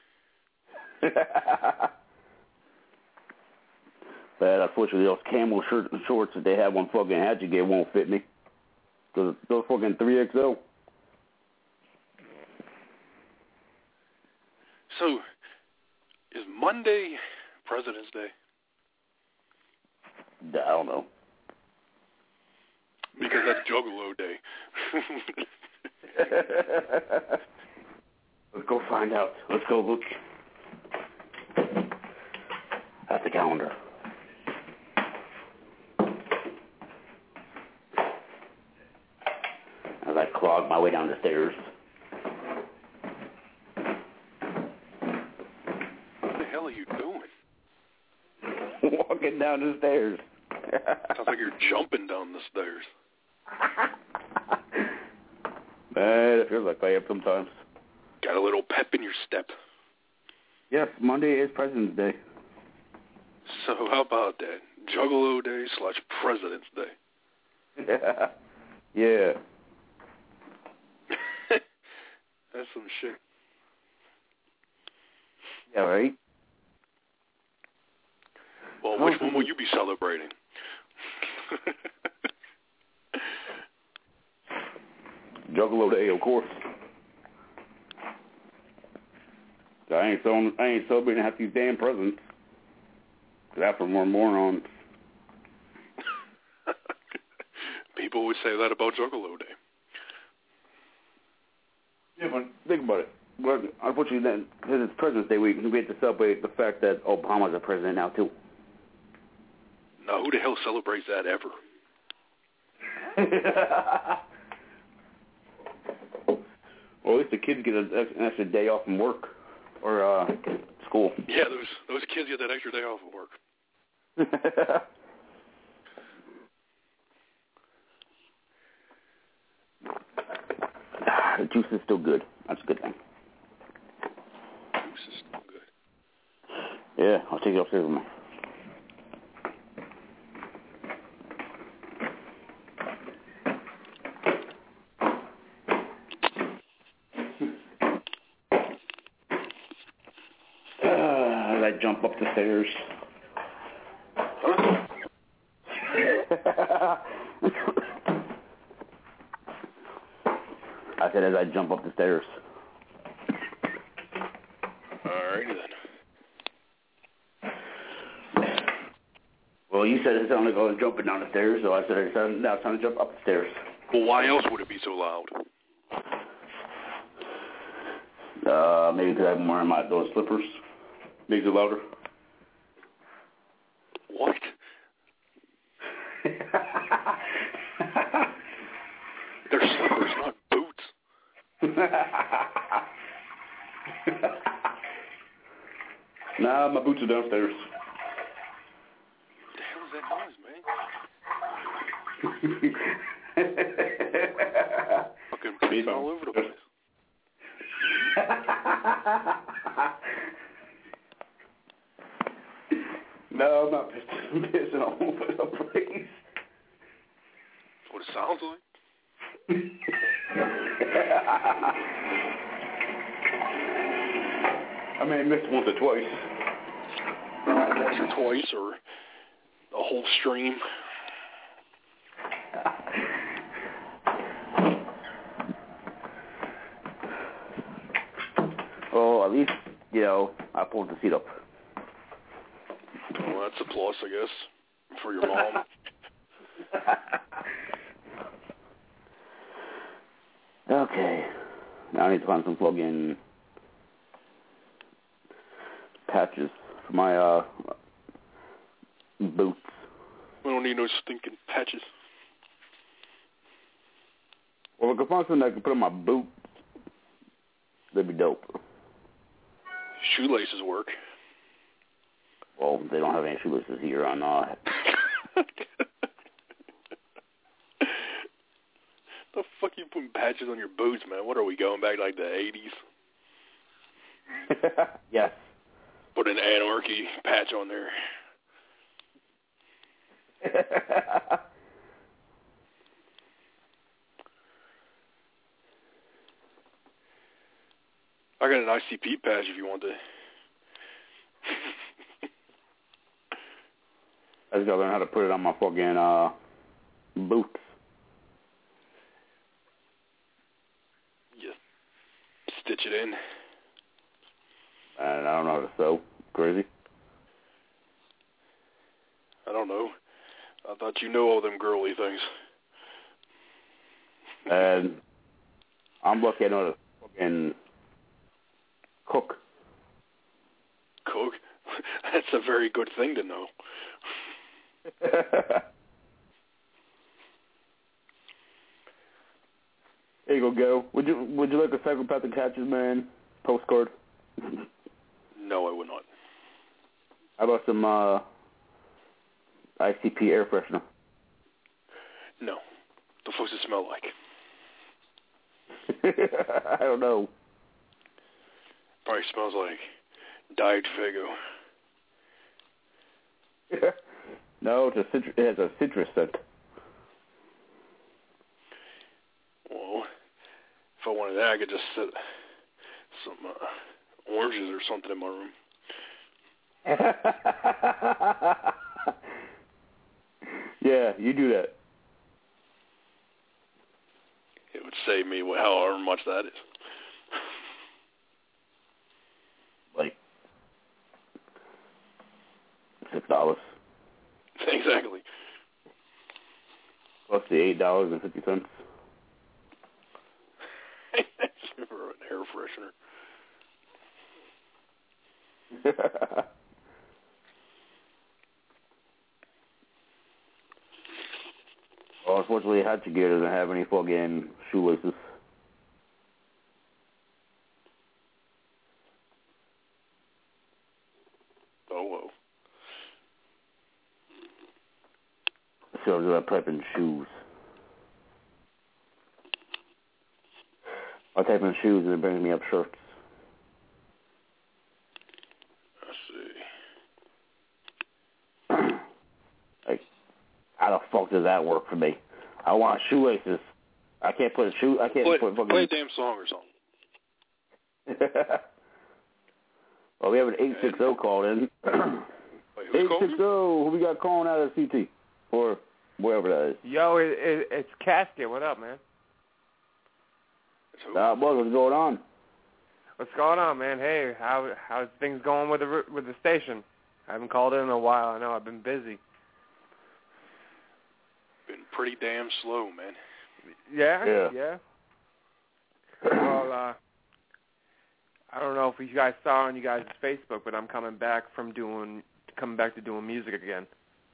But unfortunately, those camel shirt and shorts that they have on fucking Hatchet Gear won't fit me. Because those fucking three X L. So, is Monday President's Day? I don't know. Because that's Juggalo Day. Let's go find out. Let's go look at the calendar. As I clog my way down the stairs. What the hell are you doing? Walking down the stairs. Sounds like you're jumping down the stairs. Man, it feels like I am sometimes. Got a little pep in your step. Yes, Monday is President's Day. So how about that? Juggalo Day slash President's Day. Yeah. That's some shit. Yeah, right? Well, which one will you be celebrating? Juggalo Day, of course. I ain't so I ain't celebrating half these damn presents. That's for more morons. People would say that about Juggalo Day. Yeah, but think about it. Well, unfortunately, then, because it's President's Day week, we get to celebrate the fact that Obama's a president now, too. Now, who the hell celebrates that ever? Well, at least the kids get an extra day off from work or uh, school. Yeah, those those kids get that extra day off of work. The juice is still good. That's a good thing. Juice is still good. Yeah, I'll take it upstairs with me. Uh, as I jump up the stairs. I said as I jump up the stairs. Alrighty then. Well, you said it sounded like I was jumping down the stairs, so I said it sounded, now it's time to jump up the stairs. Well, why else would it be so loud? Uh, maybe because I'm wearing my those slippers. Makes it louder. What? They're slippers, not boots. Nah, my boots are downstairs. What the hell is that noise, man? Fucking boots all over the place. No, I'm not pissing, I'm pissing all over the place. That's what it sounds like. I may have missed once or twice. Once or twice, or a whole stream. Well, at least, you know, I pulled the seat up. Well, that's a plus, I guess, for your mom. Okay. Now I need to find some plug-in patches for my uh boots. We don't need no stinking patches. Well, if I could find something I can put on my boots, that'd be dope. Shoelaces work. Well, they don't have any shoelaces here on uh The fuck you putting patches on your boots, man? What are we going back like the eighties? Yes. Put an anarchy patch on there. I got an I C P patch if you want to. I just gotta learn how to put it on my fucking uh boots. Just stitch it in. And I don't know how to sew. Crazy. I don't know. I thought you know all them girly things. And I'm lucky I know how to fucking cook. Cook? That's a very good thing to know. There you go, go. Would you would you like a Psychopathic Hatches Man postcard? No, I would not. How about some uh, I C P air freshener? No. The fuck's it smell like? I don't know. Probably smells like dyed Fago. No, it's a citru- it has a citrus scent. Well, if I wanted that, I could just set some uh, oranges or something in my room. Yeah, you do that. It would save me however much that is. Like six dollars. Exactly. Plus the eight dollars and fifty cents. For an air freshener. Well, unfortunately, Hatchet Gear doesn't have any fucking shoelaces. Oh, well. So I was going to type in shoes. I type in shoes and it brings me up shirts. I see. Like, how the fuck does that work for me? I want shoelaces. I can't put a shoe. I can't play, put fucking. Play a damn song or something. Well, we have an eight six zero called in. eight six zero, who we got calling out of C T? Or wherever that is. Yo, it, it, it's Casket. What up, man? Uh, boy, what's going on? What's going on, man? Hey, how how's things going with the with the station? I haven't called in in a while. I know I've been busy. been pretty damn slow, man. Yeah, Yeah. yeah. Well, uh, I don't know if you guys saw on you guys' Facebook, but I'm coming back from doing, coming back to doing music again.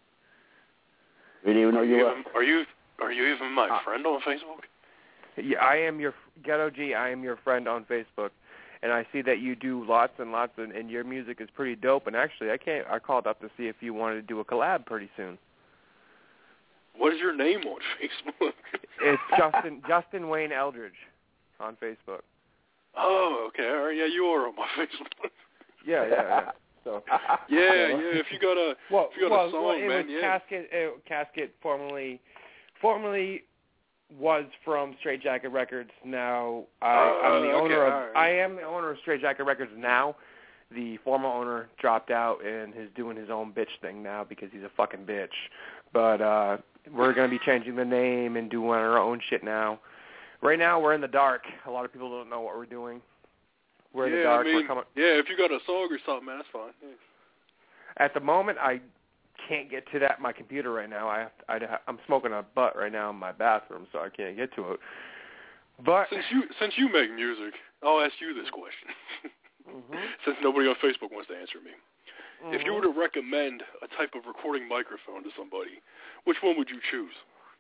We didn't even know Are you you were. even, are you are you even my Uh, friend on Facebook? Yeah, I am your Ghetto G. I am your friend on Facebook, and I see that you do lots and lots, of, and your music is pretty dope. And actually, I can't. I called up to see if you wanted to do a collab pretty soon. What is your name on Facebook? It's Justin Justin Wayne Eldridge on Facebook. Oh, okay. All right. Yeah, you are on my Facebook. Yeah, yeah, yeah. So Yeah, yeah. If you got a well, if you got well, a song, well, it man, was yeah. Casket. Uh, Casket formerly, formerly was from Straight Jacket Records. Now I, Uh, I'm the okay, owner of. all right. I am the owner of Straight Jacket Records now. The former owner dropped out and is doing his own bitch thing now because he's a fucking bitch. But uh, we're gonna be changing the name and doing our own shit now. Right now we're in the dark. A lot of people don't know what we're doing. We're in yeah, the dark. I mean, we're coming. yeah. If you got a song or something, man, that's fine. Yeah. At the moment, I can't get to that my computer right now. I have to, I, I'm smoking a butt right now in my bathroom, so I can't get to it. But Since you since you make music, I'll ask you this question. mm-hmm. Since nobody on Facebook wants to answer me, Mm-hmm. if you were to recommend a type of recording microphone to somebody, which one would you choose?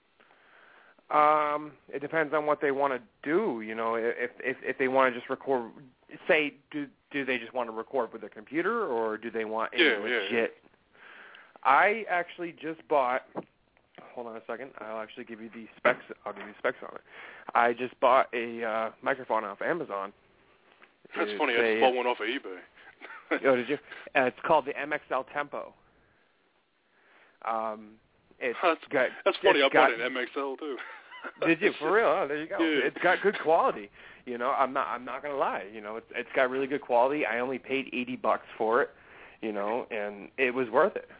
Um, it depends on what they want to do. You know, if if if they want to just record, say, do do they just want to record with a computer, or do they want a Yeah, yeah, legit? yeah. I actually just bought. Hold on a second. I'll actually give you the specs. I'll give you the specs on it. I just bought a uh, microphone off Amazon. That's It's funny. I a- just bought one off of eBay. Oh, did you? Uh, it's called the M X L Tempo. Um, it's That's, got. that's funny. it's I bought got- an M X L too. Did you for real? Oh, there you go. Yeah. It's got good quality. You know, I'm not. I'm not gonna lie. You know, it's it's got really good quality. I only paid eighty bucks for it. You know, and it was worth it.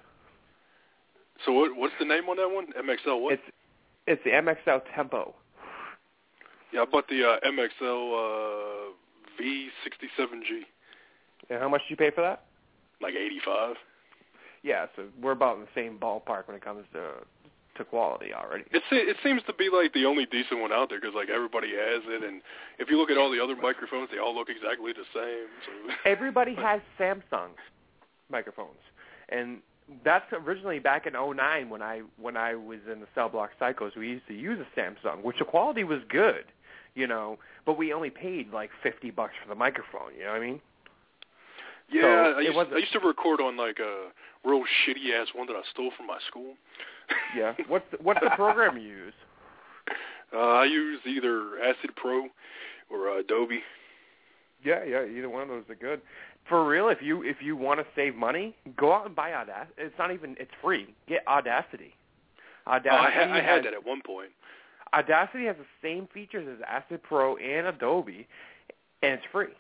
So what what's the name on that one? M X L what? It's it's the M X L Tempo. Yeah, I bought the uh, M X L uh, V sixty-seven G. And how much did you pay for that? Like eighty-five. Yeah, so we're about in the same ballpark when it comes to to quality already. It se- it seems to be like the only decent one out there because like everybody has it, and if you look at all the other microphones, they all look exactly the same. So. Everybody has Samsung microphones, and that's originally back in oh nine when I when I was in the Cell Block Psychos. We used to use a Samsung, which the quality was good, you know, but we only paid like fifty bucks for the microphone. You know what I mean? Yeah, So I, it used, wasn't- I used to record on like a real shitty ass one that I stole from my school. Yeah. What's the, what's the program you use? Uh, I use either Acid Pro or uh, Adobe. Yeah, yeah. Either one of those are good. For real, if you if you want to save money, go out and buy Audacity. It's not even it's free. Get Audacity. Audacity. Oh, I, ha- I has, had that at one point. Audacity has the same features as Acid Pro and Adobe, and it's free.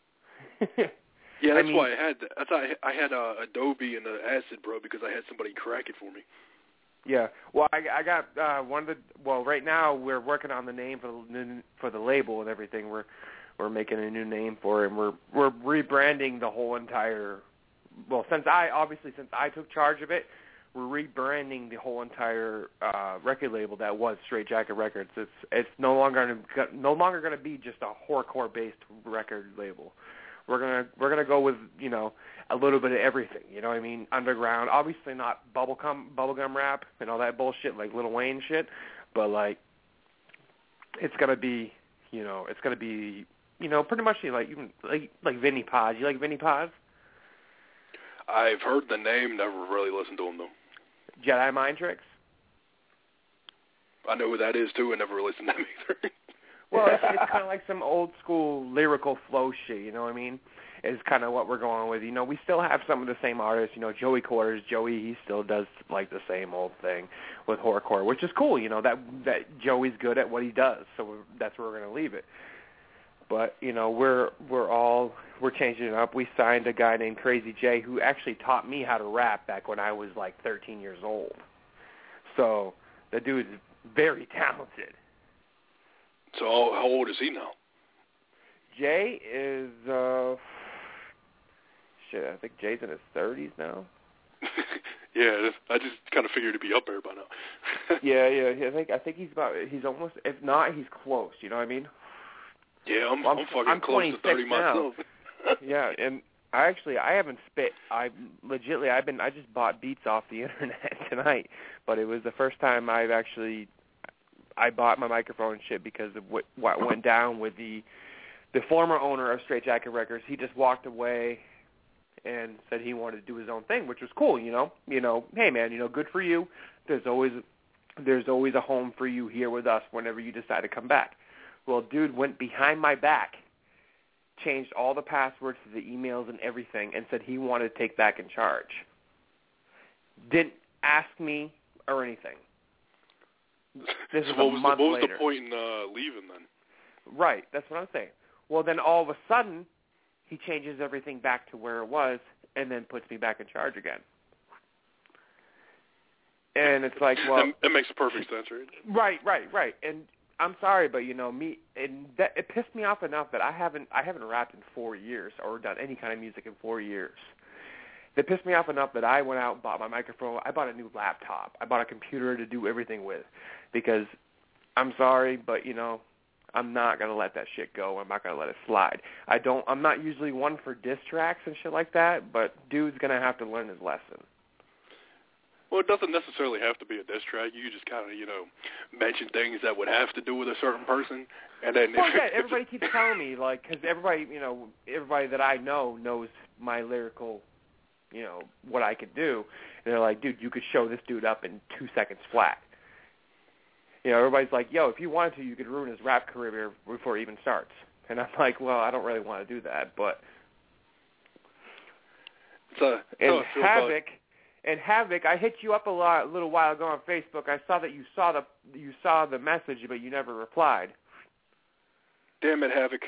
Yeah, I that's mean- why I had that. That's why I, I had uh, Adobe and uh, Acid Pro because I had somebody crack it for me. Yeah. Well, I, I got uh, one of the. Well, right now we're working on the name for the new- for the label and everything. We're we're making a new name for it, and we're we're rebranding the whole entire. Well, since I obviously since I took charge of it, we're rebranding the whole entire uh, record label that was Straight Jacket Records. It's it's no longer gonna, no longer going to be just a horrorcore based record label. We're gonna we're gonna go with you know a little bit of everything. You know what I mean? Underground, obviously not bubblegum bubblegum rap and all that bullshit like Lil Wayne shit, but like it's gonna be you know it's gonna be you know pretty much like even like like Vinnie Paz. You like Vinnie Paz? I've heard the name, never really listened to him though. Jedi Mind Tricks. I know who that is too. I never listened to him either. Well, it's, it's kind of like some old school lyrical flow shit, you know what I mean? Is kind of what we're going with. You know, we still have some of the same artists. You know, Joey Quarters, Joey, he still does like the same old thing with horrorcore, which is cool. You know, that that Joey's good at what he does, so we're, that's where we're going to leave it. But you know, we're we're all we're changing it up. We signed a guy named Crazy J who actually taught me how to rap back when I was like thirteen years old. So the dude's very talented. So how, how old is he now? Jay is, uh, shit, I think Jay's in his thirties now. Yeah, I just kind of figured to be up there by now. yeah, yeah. I think I think he's about. He's almost. If not, he's close. You know what I mean? Yeah, I'm. I'm, I'm fucking I'm close to thirty now. myself. yeah, and I actually I haven't spit. I legitly I've been. I just bought beats off the internet tonight, but it was the first time I've actually. I bought my microphone and shit because of what, what went down with the the former owner of Straight Jacket Records. He just walked away and said he wanted to do his own thing, which was cool, you know. You know, hey man, you know, good for you. There's always there's always a home for you here with us whenever you decide to come back. Well, dude went behind my back, changed all the passwords to the emails and everything, and said he wanted to take back in charge. Didn't ask me or anything. This so is what a was month the, what was later. the point in uh, leaving then? Right, that's what I'm saying. Well, then all of a sudden, he changes everything back to where it was and then puts me back in charge again. And it's like, well... That, that makes perfect sense, right? Right, right, right. And I'm sorry, but, you know, me... And that, it pissed me off enough that I haven't I haven't rapped in four years or done any kind of music in four years. It pissed me off enough that I went out and bought my microphone. I bought a new laptop. I bought a computer to do everything with because I'm sorry, but, you know... I'm not going to let that shit go. I'm not going to let it slide. I don't, I'm not usually one for diss tracks and shit like that, but dude's going to have to learn his lesson. Well, it doesn't necessarily have to be a diss track. You just kind of, you know, mention things that would have to do with a certain person. And then well, if, yeah, everybody keeps telling me, like, because everybody, you know, everybody that I know knows my lyrical, you know, what I could do. And they're like, dude, you could show this dude up in two seconds flat. You know, everybody's like, yo, if you wanted to, you could ruin his rap career before he even starts. And I'm like, well, I don't really want to do that, but... It's a, it's and a Havoc, and Havoc, I hit you up a, lot, a little while ago on Facebook. I saw that you saw the you saw the message, but you never replied. Damn it, Havoc.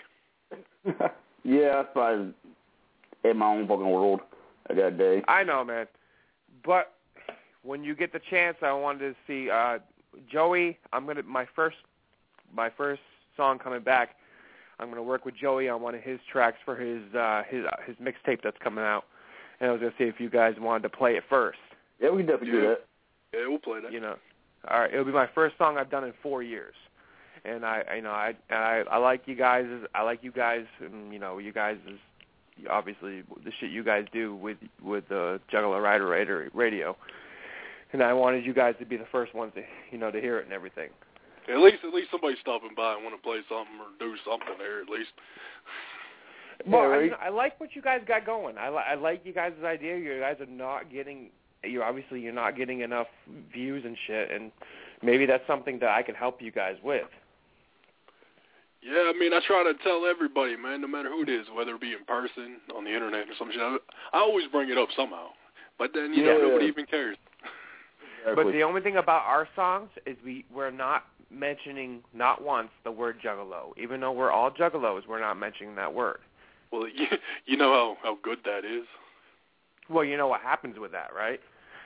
yeah, that's probably in my own fucking world at that day. I know, man. But when you get the chance, I wanted to see... Uh, Joey, I'm gonna my first my first song coming back. I'm gonna work with Joey on one of his tracks for his uh, his uh, his mixtape that's coming out, and I was gonna see if you guys wanted to play it first. Yeah, we can definitely yeah. do that. Yeah, we'll play that. You know, all right, it'll be my first song I've done in four years, and I, I you know I and I I like you guys. I like you guys, and you know you guys is obviously the shit you guys do with with the uh, Juggalo Rider Radio. And I wanted you guys to be the first ones to, you know, to hear it and everything. At least, at least somebody stopping by and want to play something or do something there. At least. Well, I, I like what you guys got going. I, li- I like you guys' idea. You guys are not getting. You obviously you're not getting enough views and shit, and maybe that's something that I can help you guys with. Yeah, I mean, I try to tell everybody, man, no matter who it is, whether it be in person, on the internet, or some shit. I, I always bring it up somehow, but then you yeah. know nobody even cares. But the only thing about our songs is we, we're not mentioning, not once, the word juggalo. Even though we're all juggalos, we're not mentioning that word. Well, you, you know how, how good that is? Well, you know what happens with that, right?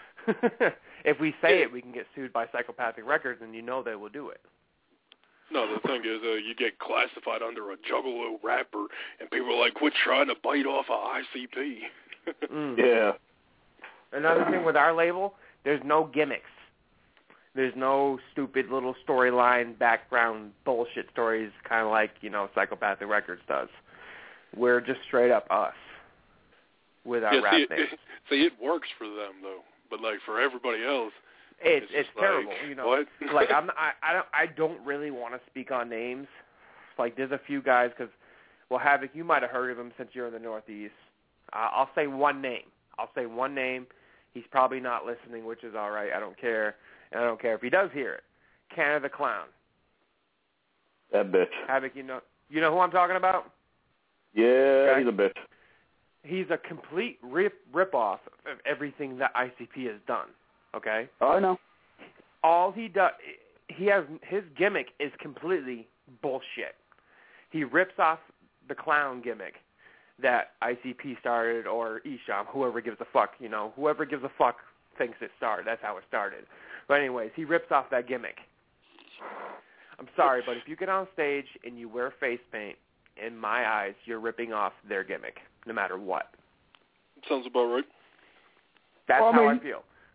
If we say yeah. it, we can get sued by Psychopathic Records, and you know they will do it. No, the thing is, uh, you get classified under a juggalo rapper, and people are like, quit trying to bite off a I C P. mm. Yeah. Another thing with our label... There's no gimmicks. There's no stupid little storyline, background bullshit stories, kind of like, you know, Psychopathic Records does. We're just straight up us with our yeah, rap see, names. It, see, it works for them though, but like for everybody else, it's it's, it's like, terrible. You know, what? like I'm I I don't I don't really want to speak on names. Like there's a few guys because, well, Havoc, you might have heard of him since you're in the Northeast. Uh, I'll say one name. I'll say one name. He's probably not listening, which is all right. I don't care. And I don't care if he does hear it. Canada the Clown. That bitch. Havoc, you know you know who I'm talking about? Yeah, okay. He's a bitch. He's a complete rip rip-off of everything that I C P has done, okay? Oh, I know. All he does, he has, his gimmick is completely bullshit. He rips off the clown gimmick that I C P started, or Esham, whoever gives a fuck, you know, whoever gives a fuck thinks it started. That's how it started. But anyways, he rips off that gimmick. I'm sorry, but if you get on stage and you wear face paint, in my eyes, you're ripping off their gimmick, no matter what. Sounds about right. That's well, I how mean, I feel.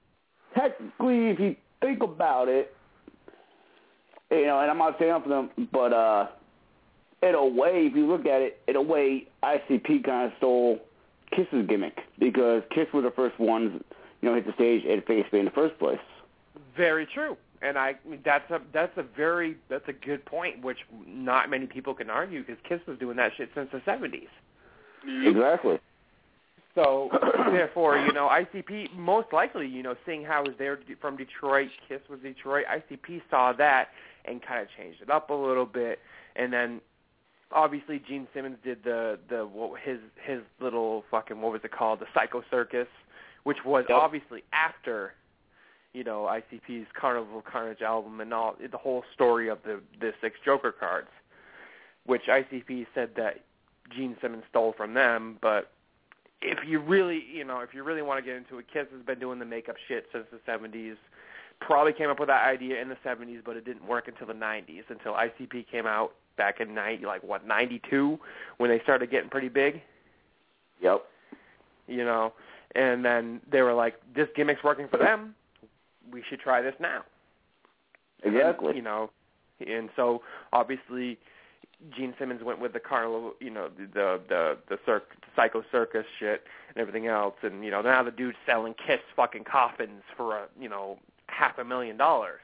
technically, if you think about it, you know, and I'm not saying for them, but uh, in a way, if you look at it, in a way, I C P kind of stole Kiss's gimmick because Kiss were the first ones, you know, hit the stage and face me in the first place. Very true, and I that's a that's a very that's a good point, which not many people can argue because Kiss was doing that shit since the seventies. Exactly. So therefore, you know, I C P most likely, you know, seeing how was there from Detroit, Kiss was Detroit, I C P saw that and kind of changed it up a little bit, and then obviously Gene Simmons did the the what, his his little fucking what was it called, the Psycho Circus, which was yep. obviously after, you know, I C P's Carnival Carnage album and all the whole story of the the six Joker cards, which I C P said that Gene Simmons stole from them. But if you really, you know, if you really want to get into it, Kiss has been doing the makeup shit since the seventies. Probably came up with that idea in the seventies, but it didn't work until the nineties, until I C P came out back in ninety, like what ninety-two, when they started getting pretty big. Yep. You know, and then they were like, "This gimmick's working for them. We should try this now." Exactly. And, you know, and so obviously Gene Simmons went with the carnival, you know, the the the circ, Psycho Circus shit and everything else, and you know now the dude's selling Kiss fucking coffins for a you know half a million dollars.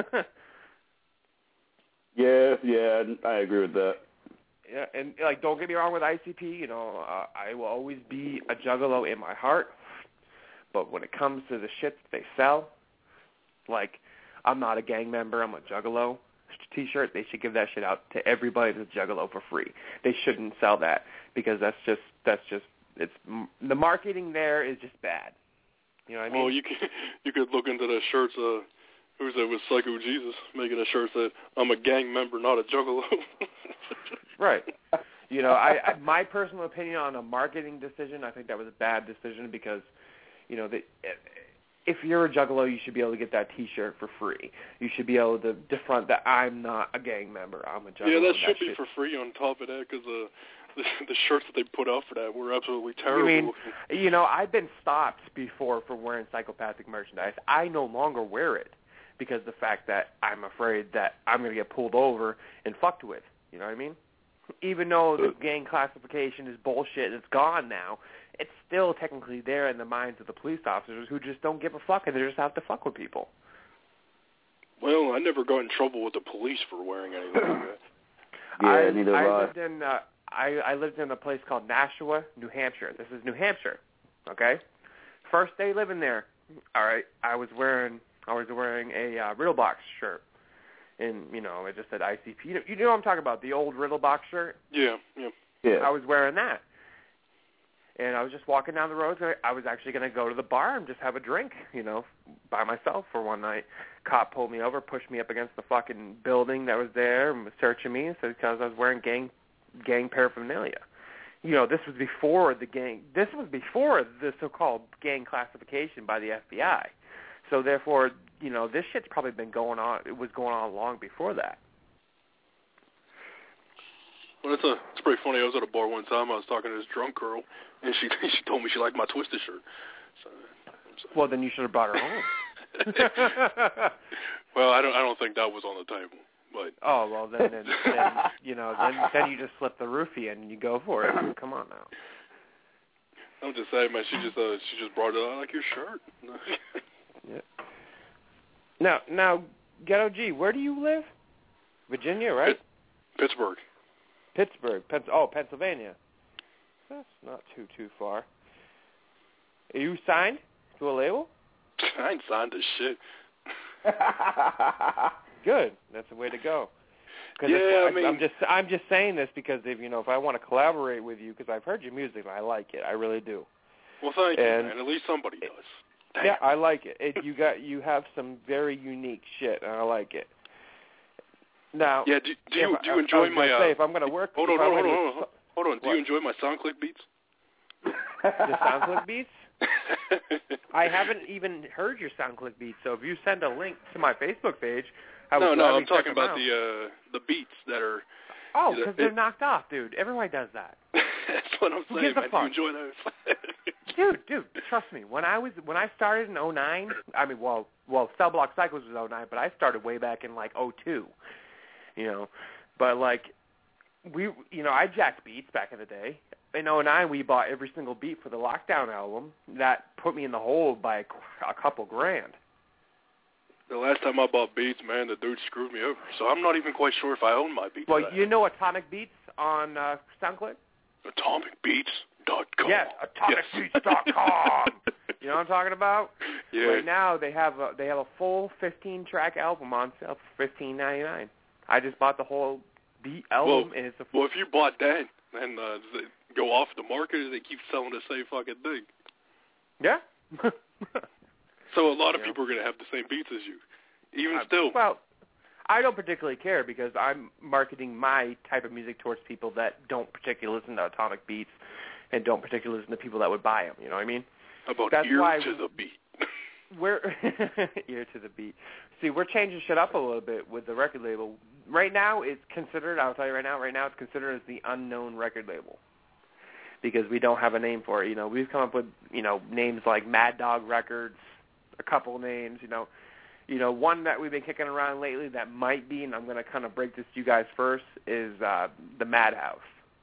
Yeah, yeah, I agree with that. Yeah, and like don't get me wrong with I C P, you know, uh, I will always be a juggalo in my heart, but when it comes to the shit that they sell, like I'm not a gang member, I'm a juggalo T-shirt, they should give that shit out to everybody that's a juggalo for free. They shouldn't sell that because that's just that's just it's the marketing there is just bad. You know what I mean? Well, you could you could look into the shirts. Uh, who's that with Psycho Jesus making a shirt that I'm a gang member, not a juggalo. Right. You know, I, I my personal opinion on a marketing decision, I think that was a bad decision because, you know, the, if you're a juggalo, you should be able to get that T-shirt for free. You should be able to defront that I'm not a gang member, I'm a juggalo. Yeah, that should that be shit. for free on top of that because uh, the, the shirts that they put out for that were absolutely terrible. You mean, you know, I've been stopped before for wearing psychopathic merchandise. I no longer wear it because of the fact that I'm afraid that I'm going to get pulled over and fucked with. You know what I mean? Even though the gang classification is bullshit and it's gone now, it's still technically there in the minds of the police officers who just don't give a fuck and they just have to fuck with people. Well, I never got in trouble with the police for wearing anything like that. Yeah, I, neither I have I. lived in uh, I, I lived in a place called Nashua, New Hampshire. This is New Hampshire, okay? First day living there. All right, I was wearing I was wearing a uh, Riddlebox shirt. And, you know, it just said I C P. You know, you know what I'm talking about, the old Riddlebox shirt? Yeah, yeah. Yeah. I was wearing that. And I was just walking down the road. I was actually going to go to the bar and just have a drink, you know, by myself for one night. Cop pulled me over, pushed me up against the fucking building that was there and was searching me so because I was wearing gang gang paraphernalia. You know, this was before the gang, this was before the so-called gang classification by the F B I. So therefore, you know, this shit's probably been going on, it was going on long before that. Well, it's, a, it's pretty funny. I was at a bar one time. I was talking to this drunk girl, and she she told me she liked my Twisted shirt. So, so. Well, then you should have brought her home. Well, I don't I don't think that was on the table. But oh well, then, then, then you know, then then you just slip the roofie in and you go for it. Come on now. I'm just saying, man. She just uh, she just brought it up. I like your shirt. Yeah. Now, now, Ghetto G, where do you live? Virginia, right? Pittsburgh. Pittsburgh. Pens- oh, Pennsylvania. That's not too too far. Are you signed to a label? I ain't signed to shit. Good. That's the way to go. Cause yeah, I mean, I'm just I'm just saying this because if you know if I want to collaborate with you because I've heard your music and I like it, I really do. Well, thank and, you, man. At least somebody does. Damn. Yeah, I like it. it. You got you have some very unique shit, and I like it. Now, yeah, do, do you if, do you enjoy I was my? gonna Uh, say, if I'm going to work, hold on, hold on, hold on, with, hold on, hold on. Do you enjoy my SoundClick beats? The SoundClick beats? I haven't even heard your SoundClick beats. So if you send a link to my Facebook page, I would no, no, I'm check talking them about out. the uh, the beats that are. Oh, you know, because they're knocked off, dude. Everybody does that. That's what I'm Who saying, gives a man. fuck? Do you enjoy those? dude, dude, trust me. When I was when I started in oh nine, I mean, well, well, Cell Block Cycles was oh nine, but I started way back in like oh two. You know, but like we, you know, I jacked beats back in the day. In oh nine, we bought every single beat for the Lockdown album. That put me in the hole by a, a couple grand. The last time I bought beats, man, the dude screwed me over. So I'm not even quite sure if I own my beats. Well, you know Atomic Beats on uh, SoundCloud? Atomic Beats dot com. Yes, atomic beats dot com. You know what I'm talking about? Yeah. Right now they have a, they have a full fifteen track album on sale for fifteen ninety-nine. I just bought the whole beat album, well, and it's a well. If you bought that and uh, does it go off the market, or they keep selling the same fucking thing? Yeah. So a lot of yeah. people are going to have the same beats as you, even uh, still. Well, I don't particularly care because I'm marketing my type of music towards people that don't particularly listen to Atomic Beats and don't particularly listen to people that would buy them. You know what I mean? About That's ear why to the beat. We're ear to the beat. See, we're changing shit up a little bit with the record label. Right now, it's considered. I'll tell you right now. Right now, it's considered as the unknown record label because we don't have a name for it. You know, we've come up with you know names like Mad Dog Records, a couple names. You know, you know one that we've been kicking around lately that might be, and I'm going to kind of break this to you guys first, is uh, the Madhouse.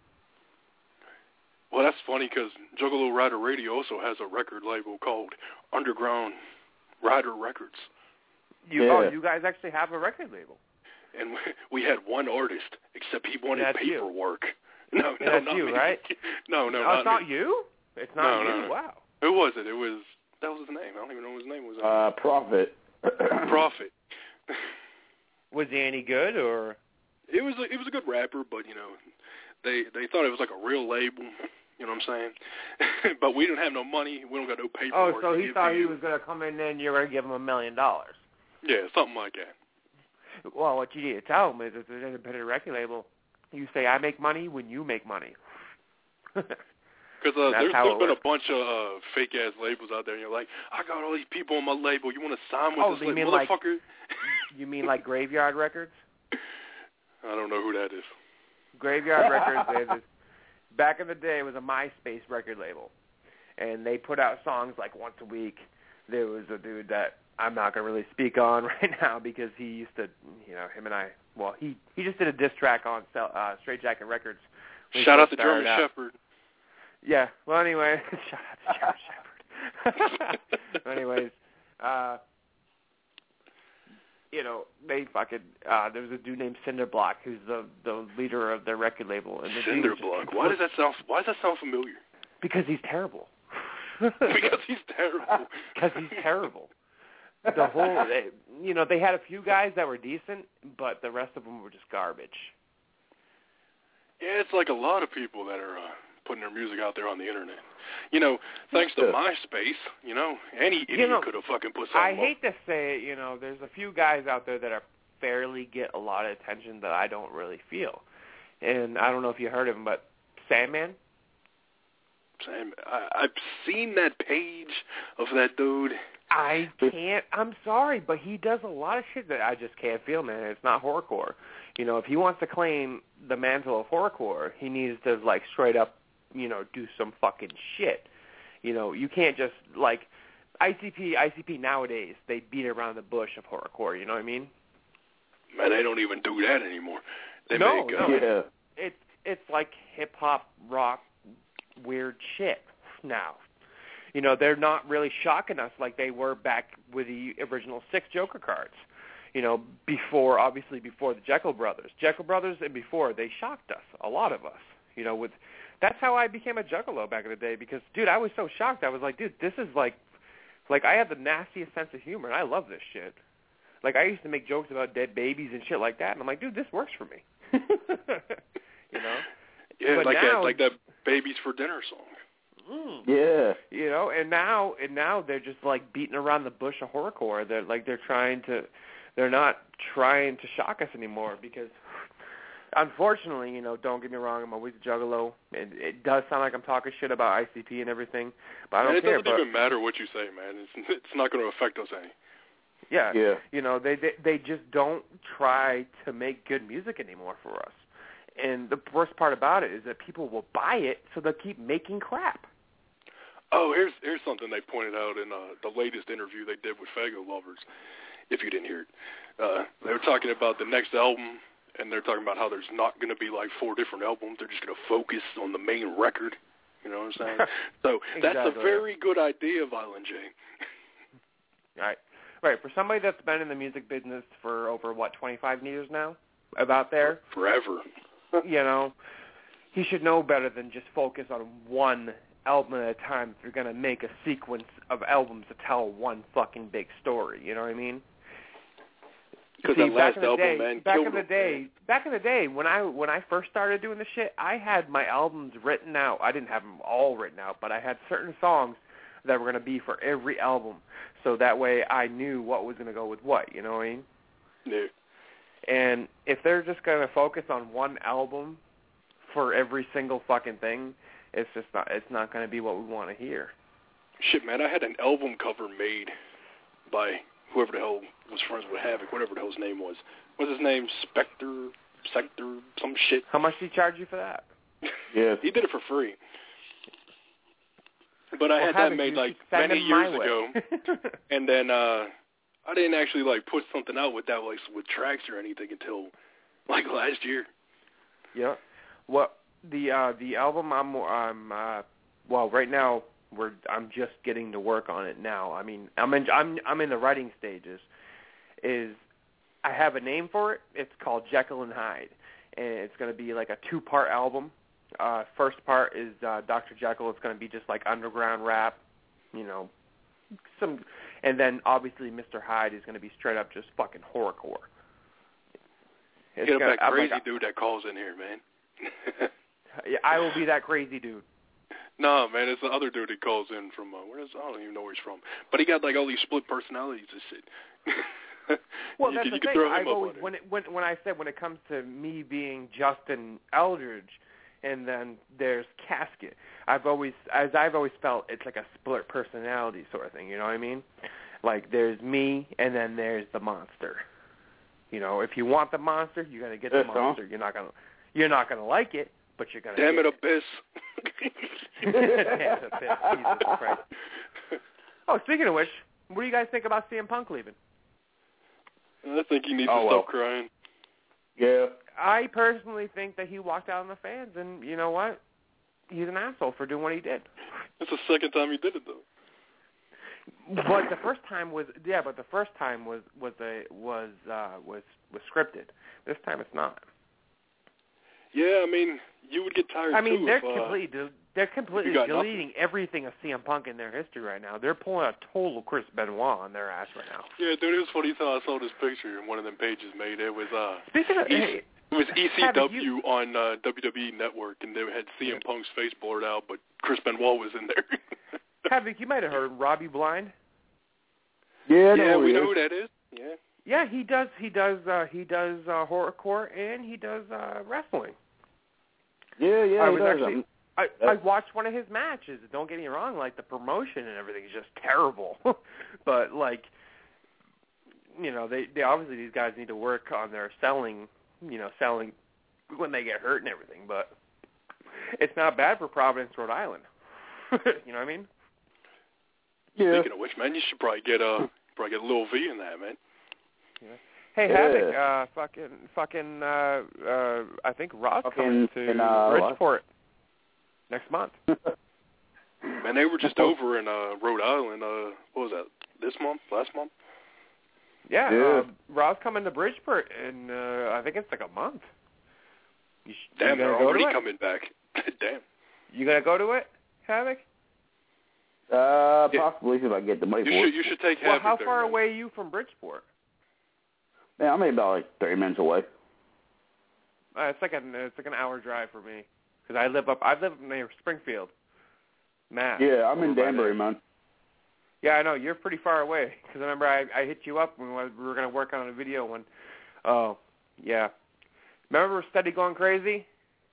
Well, that's funny because Juggalo Rider Radio also has a record label called Underground Rider Records. You, yeah. Oh, you guys actually have a record label. And we, we had one artist, except he wanted that's paperwork. You. No, no, that's not you, me. right? No, no, oh, not it's not me. you? It's not no, you? No, no. Wow. Who was it? It was, that was his name. I don't even know what his name was. Uh, Prophet. Prophet. Was he any good, or? It was a, it was a good rapper, but, you know, they they thought it was like a real label. You know what I'm saying? But we didn't have no money. We don't got no paperwork. Oh, so he thought he you. was going to come in and you were going to give him a million dollars. Yeah, something like that. Well, what you need to tell him is if there's an independent record label, you say, I make money when you make money. Because uh, there's, there's been works. a bunch of uh, fake-ass labels out there, and you're like, I got all these people on my label. You want to sign with oh, this you like, mean motherfucker? Like, you mean like Graveyard Records? I don't know who that is. Graveyard Records, they have this, back in the day, it was a MySpace record label. And they put out songs like once a week. There was a dude that I'm not going to really speak on right now because he used to, you know, him and I, well, he, he just did a diss track on uh, Straight Jacket Records. Shout out to German out. Shepherd. Yeah, well, anyway, shout out to German Shepherd. Anyways, uh, you know, they fucking, uh, there was a dude named Cinderblock who's the, the leader of their record label. And the Cinderblock? Why does that sound, why does that sound familiar? Because he's terrible. Because he's terrible. Because he's terrible. The whole, they, you know, they had a few guys that were decent, but the rest of them were just garbage. Yeah, it's like a lot of people that are uh, putting their music out there on the internet. You know, thanks to MySpace, you know, any idiot you know, could have fucking put something I up. hate to say it, you know, there's a few guys out there that are fairly get a lot of attention that I don't really feel. And I don't know if you heard of him, but Sandman? Sam, I, I've seen that page of that dude. I can't, I'm sorry, but he does a lot of shit that I just can't feel, man. It's not horrorcore. You know, if he wants to claim the mantle of horrorcore, he needs to, like, straight up, you know, do some fucking shit. You know, you can't just, like, I C P, I C P nowadays, they beat around the bush of horrorcore, you know what I mean? Man, they don't even do that anymore. They no, make, uh, no, yeah. it's, it's like hip-hop, rock, weird shit now. You know, they're not really shocking us like they were back with the original six Joker cards. You know, before, obviously before the Jekyll Brothers. Jekyll Brothers and before, they shocked us, a lot of us. You know, with that's how I became a Juggalo back in the day because, dude, I was so shocked. I was like, dude, this is like, like I have the nastiest sense of humor, and I love this shit. Like, I used to make jokes about dead babies and shit like that, and I'm like, dude, this works for me. You know? Yeah, but like now, that, like that Babies for Dinner song. Mm. Yeah. You know, and now and now they're just like beating around the bush of horrorcore. They're like they're trying to, they're not trying to shock us anymore because, unfortunately, you know, don't get me wrong, I'm always a Juggalo, and it does sound like I'm talking shit about I C P and everything, but I don't and it care. doesn't but, even matter what you say, man. It's it's not going to affect us any. Yeah. Yeah. You know, they, they they just don't try to make good music anymore for us. And the worst part about it is that people will buy it, so they'll keep making crap. Oh, here's here's something they pointed out in uh, the latest interview they did with Faygo Lovers, if you didn't hear it. Uh, they were talking about the next album, and they're talking about how there's not going to be like four different albums. They're just going to focus on the main record. You know what I'm saying? So that's Exactly. a very good idea, Violent J. Right. Right. For somebody that's been in the music business for over, what, twenty-five years now? About there? Forever. You know, he should know better than just focus on one album at a time if you're going to make a sequence of albums to tell one fucking big story. You know what I mean? Because See, that back last in the album, day, man, back killed in the him, day, man. back in the day when I when I first started doing the shit, I had my albums written out. I didn't have them all written out, but I had certain songs that were going to be for every album, so that way I knew what was going to go with what. You know what I mean? Yeah. And if they're just going to focus on one album for every single fucking thing, it's just not. It's not going to be what we want to hear. Shit, man, I had an album cover made by whoever the hell was friends with Havoc, whatever the hell his name was. What's his name? Spectre, Sector, some shit. How much did he charge you for that? Yeah. He did it for free. But I Well, had Havoc, that made you like should send many him my years way. ago, and then uh I didn't actually like put something out with that, like with tracks or anything, until like last year. Yeah. Well, the uh, the album I'm I'm uh, well right now we're I'm just getting to work on it now. I mean I'm in I'm I'm in the writing stages. Is I have a name for it. It's called Jekyll and Hyde, and it's going to be like a two part album. Uh, first part is uh, Doctor Jekyll. It's going to be just like underground rap, you know, some, and then obviously Mister Hyde is going to be straight up just fucking horrorcore. It's Get up gonna, that I'm crazy like, dude that calls in here, man. yeah, I will be that crazy dude. No, man, it's the other dude that calls in from, uh, where is, I don't even know where he's from. But he got, like, all these split personalities and shit. Well, you that's can, the you can thing. throw him I've up always, on it. when, it, when, when I said when it comes to me being Justin Eldridge and then there's Casket, I've always, as I've always felt, it's like a split personality sort of thing, you know what I mean? Like, there's me and then there's the monster. You know, if you want the monster, you're going to get Yes, the huh? monster. You're not going to, you're not going to like it, but you're going to Damn get it, Abyss. Damn it, Abyss. Jesus Christ. Oh, speaking of which, what do you guys think about C M Punk leaving? I think he needs Oh, to well. stop crying. Yeah. I personally think that he walked out on the fans, and you know what? He's an asshole for doing what he did. That's the second time he did it, though. But the first time was yeah, but the first time was was a was uh, was was scripted. This time it's not. Yeah, I mean, you would get tired, I mean, too, they're if, uh, completely they're completely you got deleting everything of C M Punk in their history right now. They're pulling a total Chris Benoit on their ass right now. Yeah, dude, it was funny how I saw this picture and one of them pages made. It was uh, Speaking of, E- hey, it was E C W you, on uh, W W E Network, and they had C M Punk's face blurred out, but Chris Benoit was in there. Havoc, you might have heard Robbie Blind. Yeah, yeah, no, we it know is. who that is. Yeah. Yeah, he does. He does. Uh, he does uh, horrorcore and he does uh, wrestling. Yeah, yeah, I he was does. actually. I, I watched one of his matches. Don't get me wrong. Like the promotion and everything is just terrible. But like, you know, they they obviously these guys need to work on their selling. You know, selling when they get hurt and everything. But it's not bad for Providence, Rhode Island. You know what I mean? Yeah. Speaking of which, man, you should probably get uh, probably get Lil V in that, man. Yeah. Hey, Yeah. Havoc, uh, fucking, fucking, uh, uh, I think Rod's Fucking coming to in, uh, Bridgeport next month. Man, they were just over in uh, Rhode Island. Uh, what was that? This month? Last month? Yeah, Yeah. Uh, Rod's coming to Bridgeport in, uh, I think it's like a month. You sh- Damn, you they're gonna go already to it? coming back. Damn. You gonna go to it, Havoc? Uh, Yeah. possibly if I get the money You for should it. you should take Well, Havoc how there, far man. away are you from Bridgeport? Yeah, I'm maybe about like thirty minutes away. Uh, it's like an it's like an hour drive for me because I live up I live near Springfield, Mass. Yeah, I'm in over by Danbury, there. man. Yeah, I know you're pretty far away because I remember I I hit you up when we were going to work on a video when. Oh, yeah. Remember Steady Going Crazy?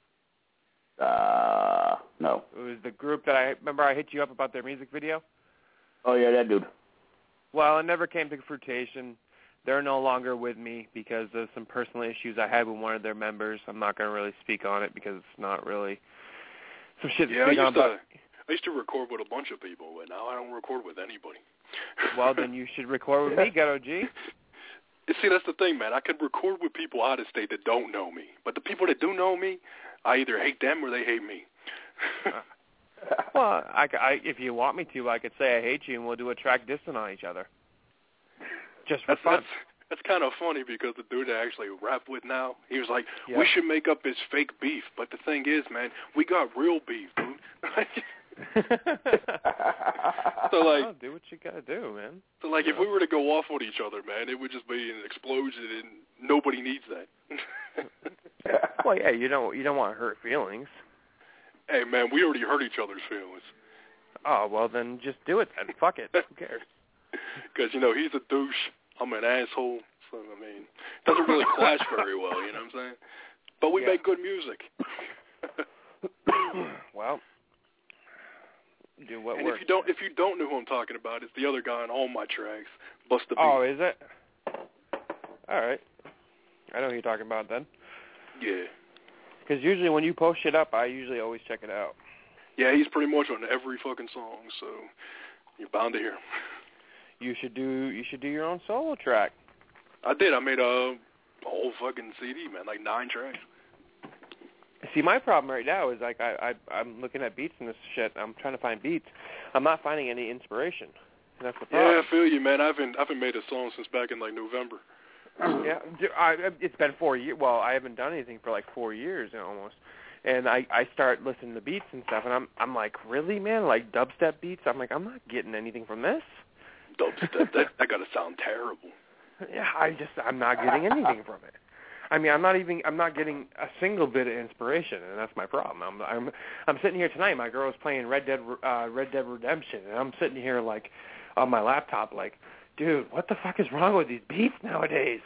Uh, no. It was the group that I remember I hit you up about their music video. Oh yeah, that dude. Well, it never came to fruition. They're no longer with me because of some personal issues I had with one of their members. I'm not going to really speak on it because it's not really some shit to Yeah, I speak on. used to, I used to record with a bunch of people, but now I don't record with anybody. Well, then you should record with me, Ghetto G. See, that's the thing, man. I could record with people out of state that don't know me, but the people that do know me, I either hate them or they hate me. Well, I, I, if you want me to, I could say I hate you, and we'll do a track dissing on each other. Just for that's, fun. That's, that's kind of funny because the dude that I actually rap with now, he was like, yeah. we should make up his fake beef. But the thing is, man, we got real beef, dude. So, like, oh, do what you gotta do, man. So, like, yeah. if we were to go off on each other, man, it would just be an explosion, and nobody needs that. Well, yeah, you don't you don't want hurt feelings. Hey, man, we already hurt each other's feelings. Oh, well, then just do it then. Fuck it. Who cares? Because, you know, he's a douche. I'm an asshole. So, I mean, it doesn't really clash very well, you know what I'm saying? But we yeah. make good music. Well, do what and works. if you don't, if you don't know who I'm talking about, it's the other guy on all my tracks, Busta B. Oh, is it? All right. I know who you're talking about then. Yeah. Because usually when you post shit up, I usually always check it out. Yeah, he's pretty much on every fucking song, so you're bound to hear him. You should do you should do your own solo track. I did. I made a whole fucking C D, man, like nine tracks. See, my problem right now is like I, I I'm looking at beats and this shit. I'm trying to find beats. I'm not finding any inspiration. And that's the problem. Yeah, I feel you, man. I haven't I haven't made a song since back in like November. Yeah, I, it's been four years. Well, I haven't done anything for like four years you know, almost. And I, I start listening to beats and stuff, and I'm I'm like, really, man? Like dubstep beats? I'm like, I'm not getting anything from this. Dubstep? that that gotta sound terrible. Yeah, I just I'm not getting anything from it. I mean, I'm not even I'm not getting a single bit of inspiration, and that's my problem. I'm I'm I'm sitting here tonight. My girl was playing Red Dead uh, Red Dead Redemption, and I'm sitting here like on my laptop, like, dude, what the fuck is wrong with these beats nowadays?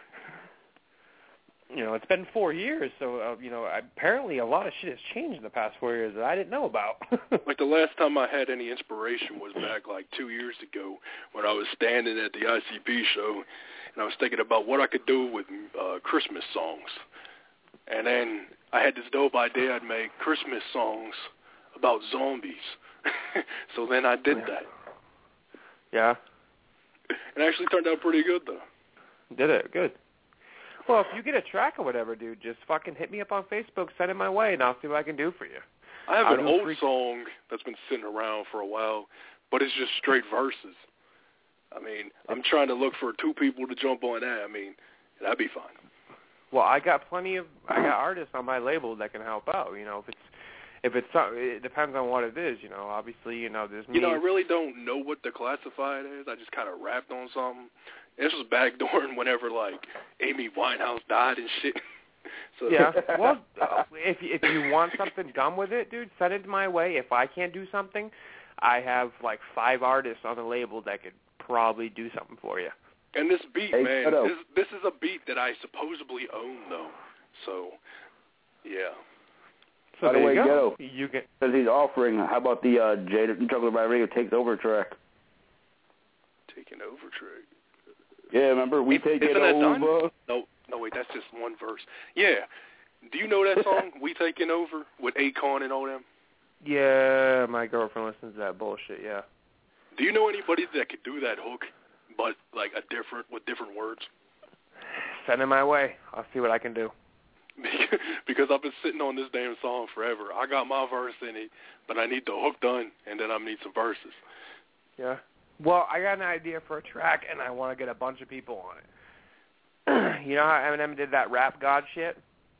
You know, it's been four years, so, uh, you know, apparently a lot of shit has changed in the past four years that I didn't know about. Like the last time I had any inspiration was back like two years ago when I was standing at the I C P show, and I was thinking about what I could do with uh, Christmas songs. And then I had this dope idea I'd make Christmas songs about zombies. So then I did that. Yeah. It actually turned out pretty good, though. Did it? Good. Well, if you get a track or whatever, dude, just fucking hit me up on Facebook, send it my way, and I'll see what I can do for you. I have I'll an old freak- song that's been sitting around for a while, but it's just straight verses. I mean, I'm trying to look for two people to jump on that. I mean, that'd be fine. Well, I got plenty of I got artists on my label that can help out. You know, if it's if it's it depends on what it is. You know, obviously, you know, there's me. You know, I really don't know what to classify it as. I just kind of rapped on something. This was back during whenever like Amy Winehouse died and shit. So yeah. Well, uh, if if you want something done with it, dude, send it my way. If I can't do something, I have like five artists on the label that could probably do something for you. And this beat, hey, man, this, this is a beat that I supposedly own, though. So, yeah. So By the way, you Ghetto, you get because he's offering, how about the uh, Jada Juggler by Radio Takes Over track? Taking Over track? Yeah, remember? We Isn't Take It that Over. Done? No, no, wait, that's just one verse. Yeah. Do you know that song, We Taking Over, with Akon and all them? Yeah, my girlfriend listens to that bullshit, yeah. Do you know anybody that could do that hook, but like a different, with different words? Send it my way. I'll see what I can do. Because I've been sitting on this damn song forever. I got my verse in it, but I need the hook done, and then I need some verses. Yeah. Well, I got an idea for a track, and I want to get a bunch of people on it. You know how Eminem did that Rap God shit?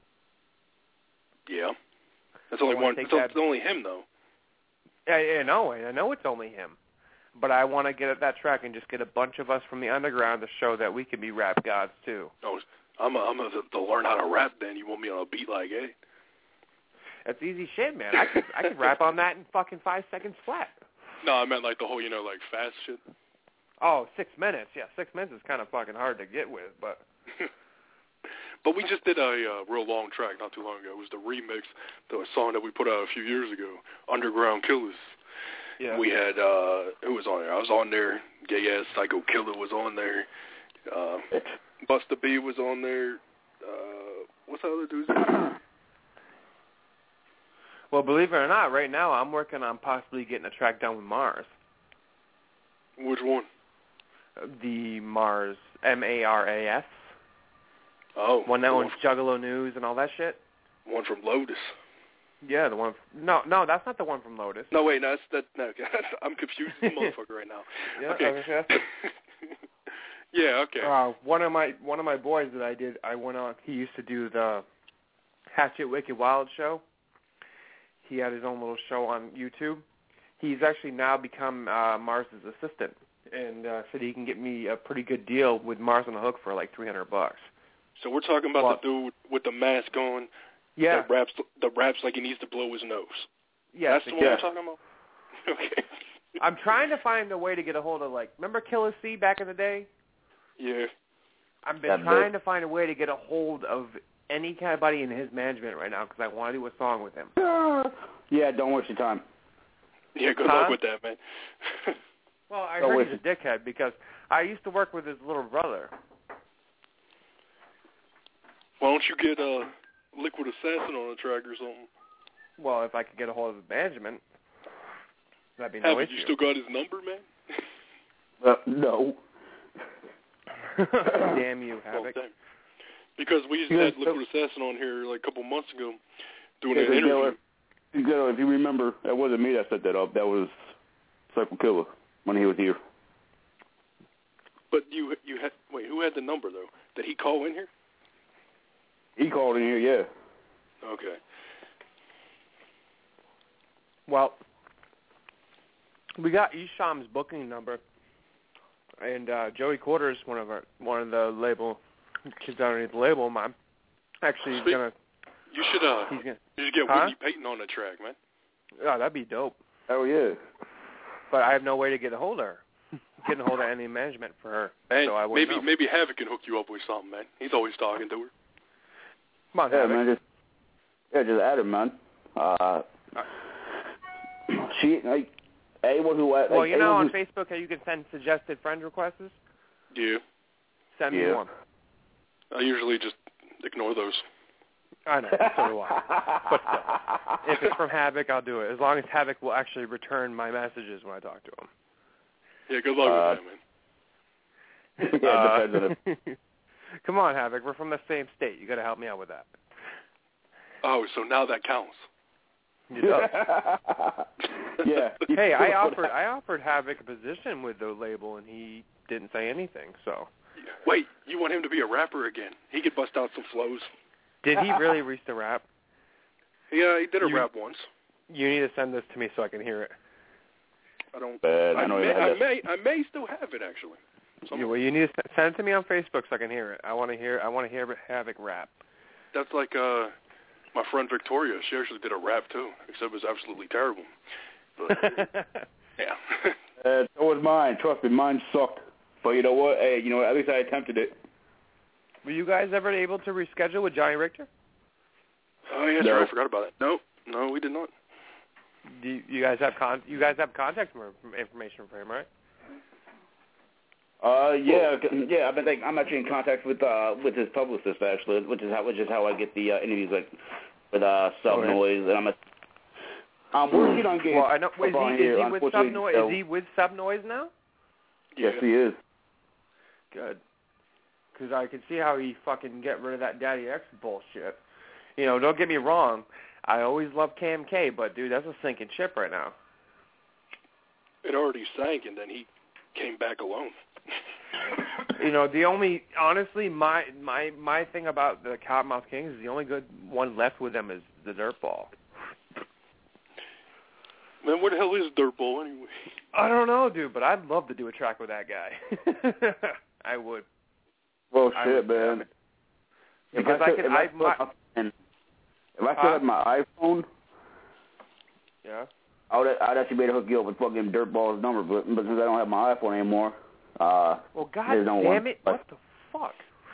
Yeah. That's only one. It's, that, it's only him, though. I, I know. I know it's only him. But I want to get at that track and just get a bunch of us from the underground to show that we can be rap gods, too. Oh, I'm a, I'm a, to learn how to rap, then. You want me on a beat like that? That's easy shit, man. I could, I could rap on that in fucking five seconds flat. No, I meant like the whole, you know, like fast shit. Oh, six minutes. Yeah, six minutes is kind of fucking hard to get with, but... But we just did a uh, real long track not too long ago. It was the remix to a song that we put out a few years ago, Underground Killers. Yeah. We had, uh, who was on there? I was on there. Gay-ass Psycho Killer was on there. Uh, Busta B was on there. Uh, what's the other dude's name? Well, believe it or not, right now I'm working on possibly getting a track done with Mars. Which one? The Mars, M A R A S. Oh. One that owns Juggalo News and all that shit. One from Lotus. Yeah, the one. No, no, that's not the one from Lotus. No, wait, no, that's that. No, I'm confused as a motherfucker right now. Yeah, okay. okay. Yeah, okay. Uh, one of my one of my boys that I did, I went on. He used to do the Hatchet Wicked Wild show. He had his own little show on YouTube. He's actually now become uh, Mars's assistant, and uh, said he can get me a pretty good deal with Mars on the Hook for like three hundred bucks. So we're talking about well, the dude with the mask on. Yeah. That raps, the raps like he needs to blow his nose. Yes, That's the one yeah. we're talking about? Okay. I'm trying to find a way to get a hold of, like, remember Killer C back in the day? Yeah. I've been That's trying it. to find a way to get a hold of any kind of buddy in his management right now because I want to do a song with him. Yeah, don't waste your time. Yeah, good Huh? luck with that, man. Well, I Don't heard waste he's a dickhead because I used to work with his little brother. Why don't you get uh, Liquid Assassin on a track or something? Well, if I could get a hold of the management, that'd be no Haven't issue. you still got his number, man? Uh, no. Damn you, Havoc. Oh, damn. Because we used to have Liquid Assassin on here like a couple months ago doing Yeah, an you know, interview. if, you know, if you remember, that wasn't me that set that up. That was Psycho Killer when he was here. But you you had wait, who had the number though? Did he call in here? He called in here, yeah. Okay. Well, we got Esham's booking number, and uh, Joey Quarters, one of our one of the label kids underneath the label, I'm actually Speak, gonna. You should uh, He's gonna. you should get Huh? Whitney Payton on the track, man. Oh, that'd be dope. Oh yeah. But I have no way to get a hold of her. Getting a hold of any management for her. And so I wouldn't maybe know. maybe Havoc can hook you up with something, man. He's always talking to her. Come on, Yeah, Havoc. man, just yeah, just add him, man. Uh, she like anyone who like, Well, you know, on who's- Facebook, how you can send suggested friend requests. Yeah. Send me Yeah. one. I usually just ignore those. I know, so do I. But still, if it's from Havoc, I'll do it. As long as Havoc will actually return my messages when I talk to him. Yeah, good luck Uh, with that, man. yeah, it depends on it. Come on, Havoc. We're from the same state. You got to help me out with that. Oh, so now that counts. You know? Yeah. Hey, I offered I offered Havoc a position with the label, and he didn't say anything. So. Wait, you want him to be a rapper again? He could bust out some flows. Did he really reach the rap? Yeah, he did a You- rap once. You need to send this to me so I can hear it. I don't. Bad. I I, know may, you had I that. may. I may still have it actually. Yeah, well, you need to s- send it to me on Facebook so I can hear it. I want to hear. I want to hear Havoc rap. That's like uh, my friend Victoria. She actually did a rap too, except it was absolutely terrible. But, yeah. Uh, so was mine. Trust me, mine sucked. But you know what? Hey, you know what? At least I attempted it. Were you guys ever able to reschedule with Johnny Richter? Oh yeah, No. sorry, I forgot about that. No, no, we did not. Do you, you guys have con? You guys have contact more information for him, right? Uh, yeah, c- yeah. I've been like, I'm actually in contact with uh with his publicist actually, which is how which is how I get the uh, interviews like with uh Sub Okay. Noise, and I'm a, I'm working on getting. Well, I know. Is up on he, here, is he with unfortunately, Subnoise? so- Is he with Subnoise now? Yes, he is. Good. Because I can see how he fucking get rid of that Daddy X bullshit. You know, don't get me wrong. I always loved Cam K, but dude, that's a sinking ship right now. It already sank, and then he came back alone. You know, the only honestly, my my my thing about the Cottonmouth Kings is the only good one left with them is the Dirtball. Man, what the hell is Dirtball anyway? I don't know, dude, but I'd love to do a track with that guy. I would. Well, I shit, would, man. If Because I still- can, if I, still my, have- and if I still Huh? had my iPhone, yeah. I would I'd actually be able to hook you up with fucking Dirtball's number, but, but since I don't have my iPhone anymore, uh, Well, God there's no damn one. it! What the fuck?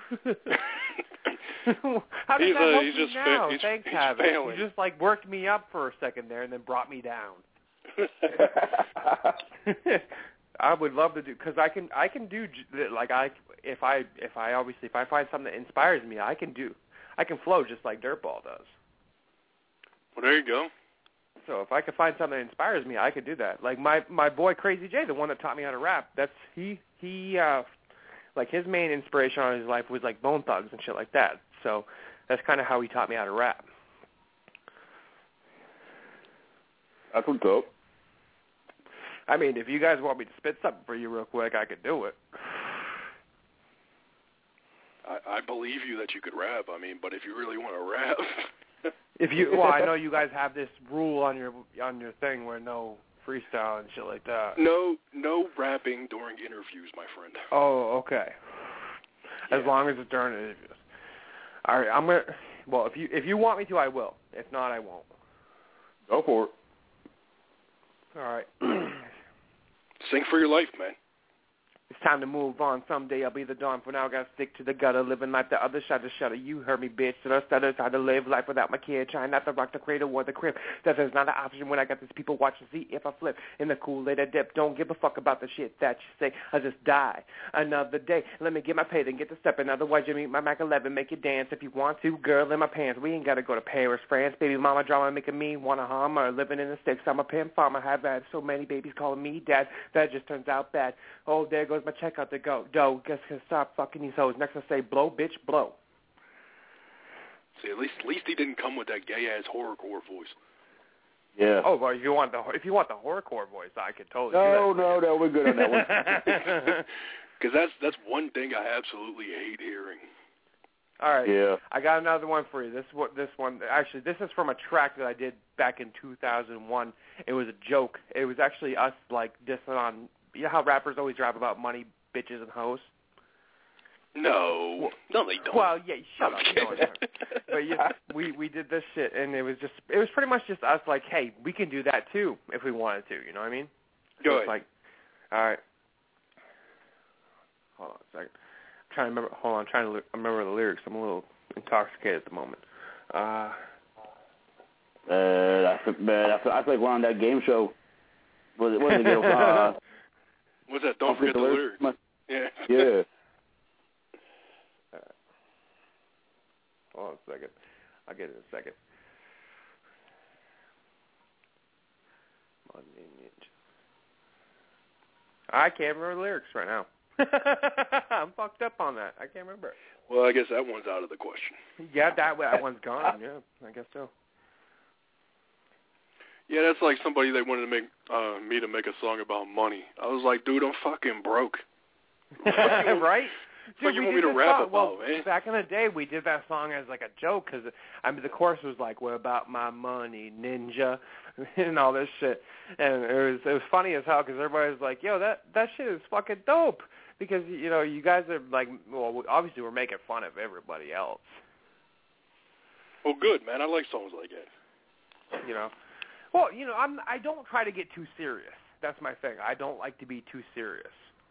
How does He's, that uh, help he's you just fa- now? he's- Thanks, he's Havoc. failing. You just like worked me up for a second there and then brought me down. I would love to do because I can I can do j- like I if I if I obviously if I find something that inspires me I can do I can flow just like Dirtball does. Well, there you go. So if I could find something that inspires me, I could do that. Like my my boy Crazy J, the one that taught me how to rap. That's he he uh, like his main inspiration on his life was like Bone Thugs and shit like that. So that's kind of how he taught me how to rap. That's what's up. I mean, if you guys want me to spit something for you real quick, I could do it. I, I believe you that you could rap. I mean, but if you really want to rap, if you, well, I know you guys have this rule on your on your thing where no freestyle and shit like that. No, no rapping during interviews, my friend. Oh, okay. As Yeah. long as it's during interviews. All right, I'm gonna. Well, if you if you want me to, I will. If not, I won't. Go for it. All right. Sing for your life, man. It's time to move on. Someday I'll be the dawn. For now, I gotta stick to the gutter, living like the other shutter shutter. You heard me, bitch. So I stutter, try to live life without my kid. Trying not to rock the cradle or the crib. That is not an option when I got these people watching. See if I flip in the Kool-Aid I dip. Don't give a fuck about the shit that you say. I just die another day. Let me get my pay, then get the stepping. Otherwise, you meet my Mac eleven. Make you dance if you want to. Girl in my pants. We ain't gotta go to Paris, France. Baby mama drama making me wanna harm her. Living in the sticks. I'm a pimp farmer. Have had so many babies calling me dad. That just turns out bad. Oh, there goes my check out to go. Dough, guess can stop fucking these hoes. Next I say blow, bitch, blow. See, at least at least he didn't come with that gay ass horrorcore voice. Yeah. Oh, well, if you want the if you want the horrorcore voice, I could totally. No, do that. no, no, we're good on that one. Because that's that's one thing I absolutely hate hearing. All right. Yeah. I got another one for you. This what this one actually this is from a track that I did back in two thousand one. It was a joke. It was actually us like dissing on. You know how rappers always rap about money, bitches, and hoes? No, no, they don't. Well, yeah, shut I'm up. You know what I mean. But yeah, we we did this shit, and it was just it was pretty much just us like, hey, we can do that too if we wanted to. You know what I mean? Go So ahead. it's like, all right, hold on a second. I'm trying to remember. Hold on, I'm trying to li- remember the lyrics. I'm a little intoxicated at the moment. Uh, Uh, I feel, man, I feel, I feel like we're on that game show. What is it? What is it? Uh, What's that? Don't forget the lyrics. Yeah. Yeah. Hold on a second. I'll get it in a second. Money Ninja. I can't remember the lyrics right now. I'm fucked up on that. I can't remember. Well, I guess that one's out of the question. Yeah, that that one's gone. Yeah, I guess so. Yeah, that's like somebody they wanted to make uh, me to make a song about money. I was like, dude, I'm fucking broke. Right? What Dude, you we want me did to this rap song. about, well, man? Back in the day, we did that song as like a joke because I mean the chorus was like, "What about my money, ninja," and all this shit, and it was it was funny as hell because everybody was like, "Yo, that that shit is fucking dope," because you know you guys are like, well, obviously we're making fun of everybody else, Well, good, man. I like songs like that. you know. Well, you know, I'm I don't try to get too serious. That's my thing. I don't like to be too serious.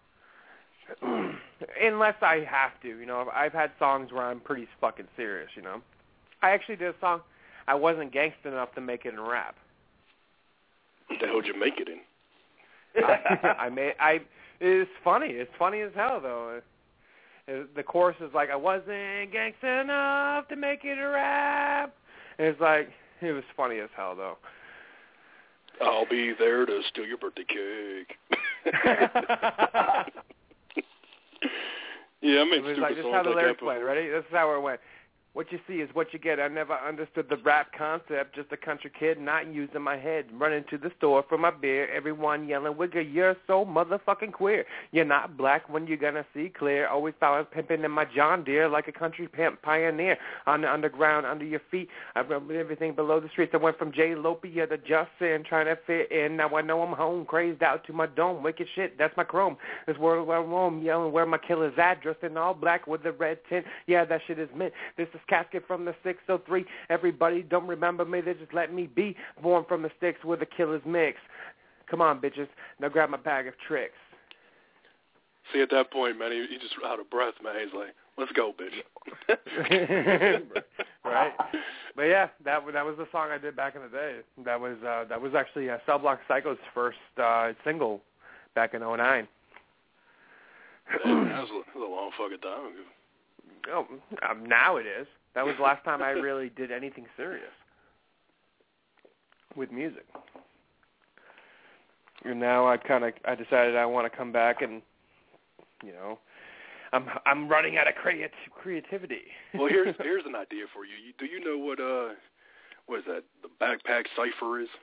Unless I have to, you know. I've had songs where I'm pretty fucking serious, you know. I actually did a song. I wasn't gangster enough to make it in rap. What the hell did you make it in? I, I made. I. It's funny. It's funny as hell, though. It, the chorus is like, I wasn't gangster enough to make it a rap. And it's like, it was funny as hell, though. I'll be there to steal your birthday cake. Yeah, I made It was stupid like, this is songs how the like lyrics that went. before. Ready? This is how it went. What you see is what you get. I never understood the rap concept. Just a country kid not using my head. Running to the store for my beer. Everyone yelling, Wigger, you're so motherfucking queer. You're not black when you're gonna see clear. Always thought I was pimping in my John Deere like a country pimp pioneer. On the underground, under your feet. I rub everything below the streets. I went from J. Lopia to Justin, trying to fit in. Now I know I'm home. Crazed out to my dome. Wicked shit, that's my chrome. This world where I roam. Yelling where my killer's at. Dressed in all black with the red tint. Yeah, that shit is mint. This is Casket from the six oh three. Everybody don't remember me, they just let me be. Born from the sticks where the killers mix. Come on, bitches. Now grab my bag of tricks. See, at that point, man, he, he just out of breath, man. He's like, let's go, bitch. Right? But yeah, that that was the song I did back in the day. That was uh, that was actually uh, Cell Block Psycho's first uh, single back in oh nine. Man, that was a, that was a long fucking time ago. Oh, um, now it is. That was the last time I really did anything serious. with music. And now I kind of I decided I want to come back and, you know, I'm I'm running out of creat- creativity. Well, here's here's an idea for you. you. Do you know what uh what is that? The Backpack Cipher is,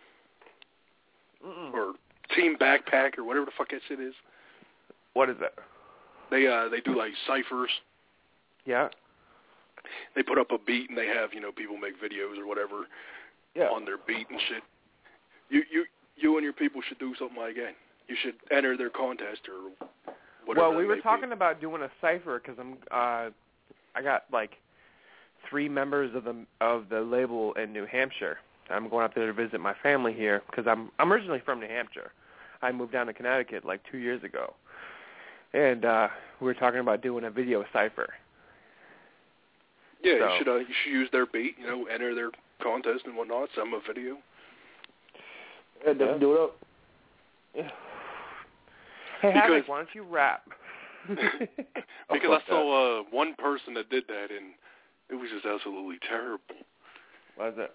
Mm-mm. or Team Backpack, or whatever the fuck that shit is. What is that? They uh they do like ciphers. Yeah. They put up a beat and they have, you know, people make videos or whatever yeah. on their beat and shit. You you you and your people should do something like that. You should enter their contest or whatever. Well, we were may talking be. about doing a cipher because I'm uh I got like three members of the of the label in New Hampshire. I'm going up there to visit my family here because I'm I'm originally from New Hampshire. I moved down to Connecticut like two years ago, and uh we were talking about doing a video cipher. Yeah, so. you should uh, you should use their beat, you know, enter their contest and whatnot, send them a video. Yeah, yeah. Do it up. Yeah. Hey, Havoc, why don't you rap? Because I saw uh, one person that did that, and it was just absolutely terrible. Was it?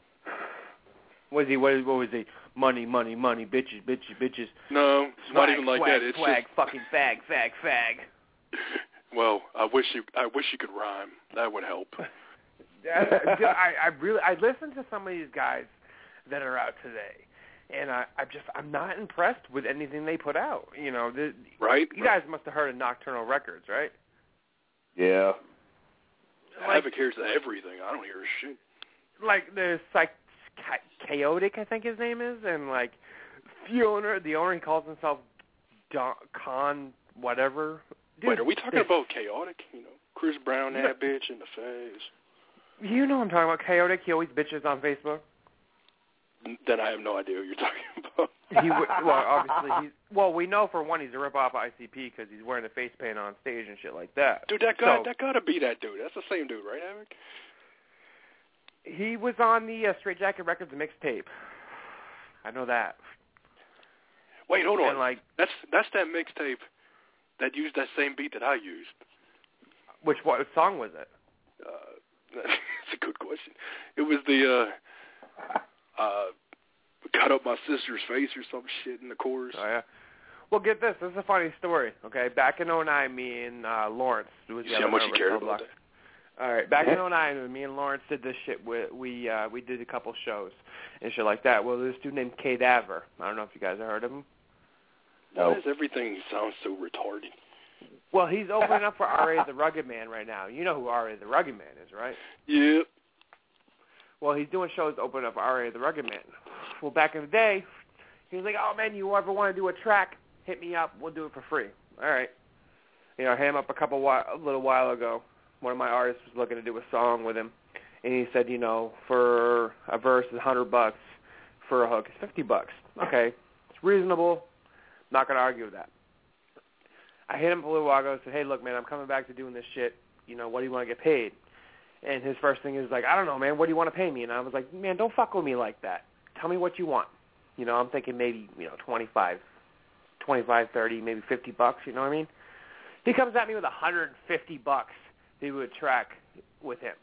Was he? What, what was he? Money, money, money, bitches, bitches, bitches. No, swag, not even like swag, that. It's swag, just fucking fag, fag, fag. Well, I wish you, I wish you could rhyme. That would help. I, I really, I listened to some of these guys that are out today, and I, I just, I'm not impressed with anything they put out. You know, the, right? You right. guys must have heard of Nocturnal Records, right? Yeah. Havoc hears everything. I don't hear shit. Like there's like Chaotic, I think his name is, and like the owner, the owner, he calls himself Don, Con whatever. Dude, Wait, are we talking this, about Chaotic? You know, Chris Brown, that yeah. bitch in the face. You know what I'm talking about. Chaotic, he always bitches on Facebook. Then I have no idea what you're talking about. he well, obviously, he's well. We know for one, he's a rip-off I C P because he's wearing a face paint on stage and shit like that. Dude, that guy, so, that gotta be that dude. That's the same dude, right, Havoc? He was on the uh, Straight Jacket Records mixtape. I know that. Wait, hold on. And, like, that's that's that mixtape that used that same beat that I used. Which what song was it? Uh, that's a good question. It was the uh, uh, cut up my sister's face or some shit in the chorus. Oh yeah. Well, get this. This is a funny story. Okay, back in oh nine, me and uh, Lawrence. Was you see how much you cared about that? All right, back in oh nine, me and Lawrence did this shit. We we, uh, we did a couple shows and shit like that. Well, there's a dude named Cadaver. I don't know if you guys have heard of him. No. Why does everything sound so retarded? Well, he's opening up for R A the Rugged Man right now. You know who R A the Rugged Man is, right? Yep. Well, he's doing shows opening up for R A the Rugged Man. Well, back in the day, he was like, oh, man, you ever want to do a track, hit me up. We'll do it for free. All right. You know, I hit him up a couple while, a little while ago. One of my artists was looking to do a song with him, and he said, you know, for a verse is a hundred bucks, for a hook it's fifty bucks. Okay, it's reasonable. Not gonna argue with that. I hit him a little while ago and said, hey, look, man, I'm coming back to doing this shit. You know, what do you want to get paid? And his first thing is like, I don't know, man. What do you want to pay me? And I was like, man, don't fuck with me like that. Tell me what you want. You know, I'm thinking maybe, you know, twenty-five, twenty-five, thirty, maybe fifty bucks. You know what I mean? He comes at me with one hundred fifty bucks. They would track with him.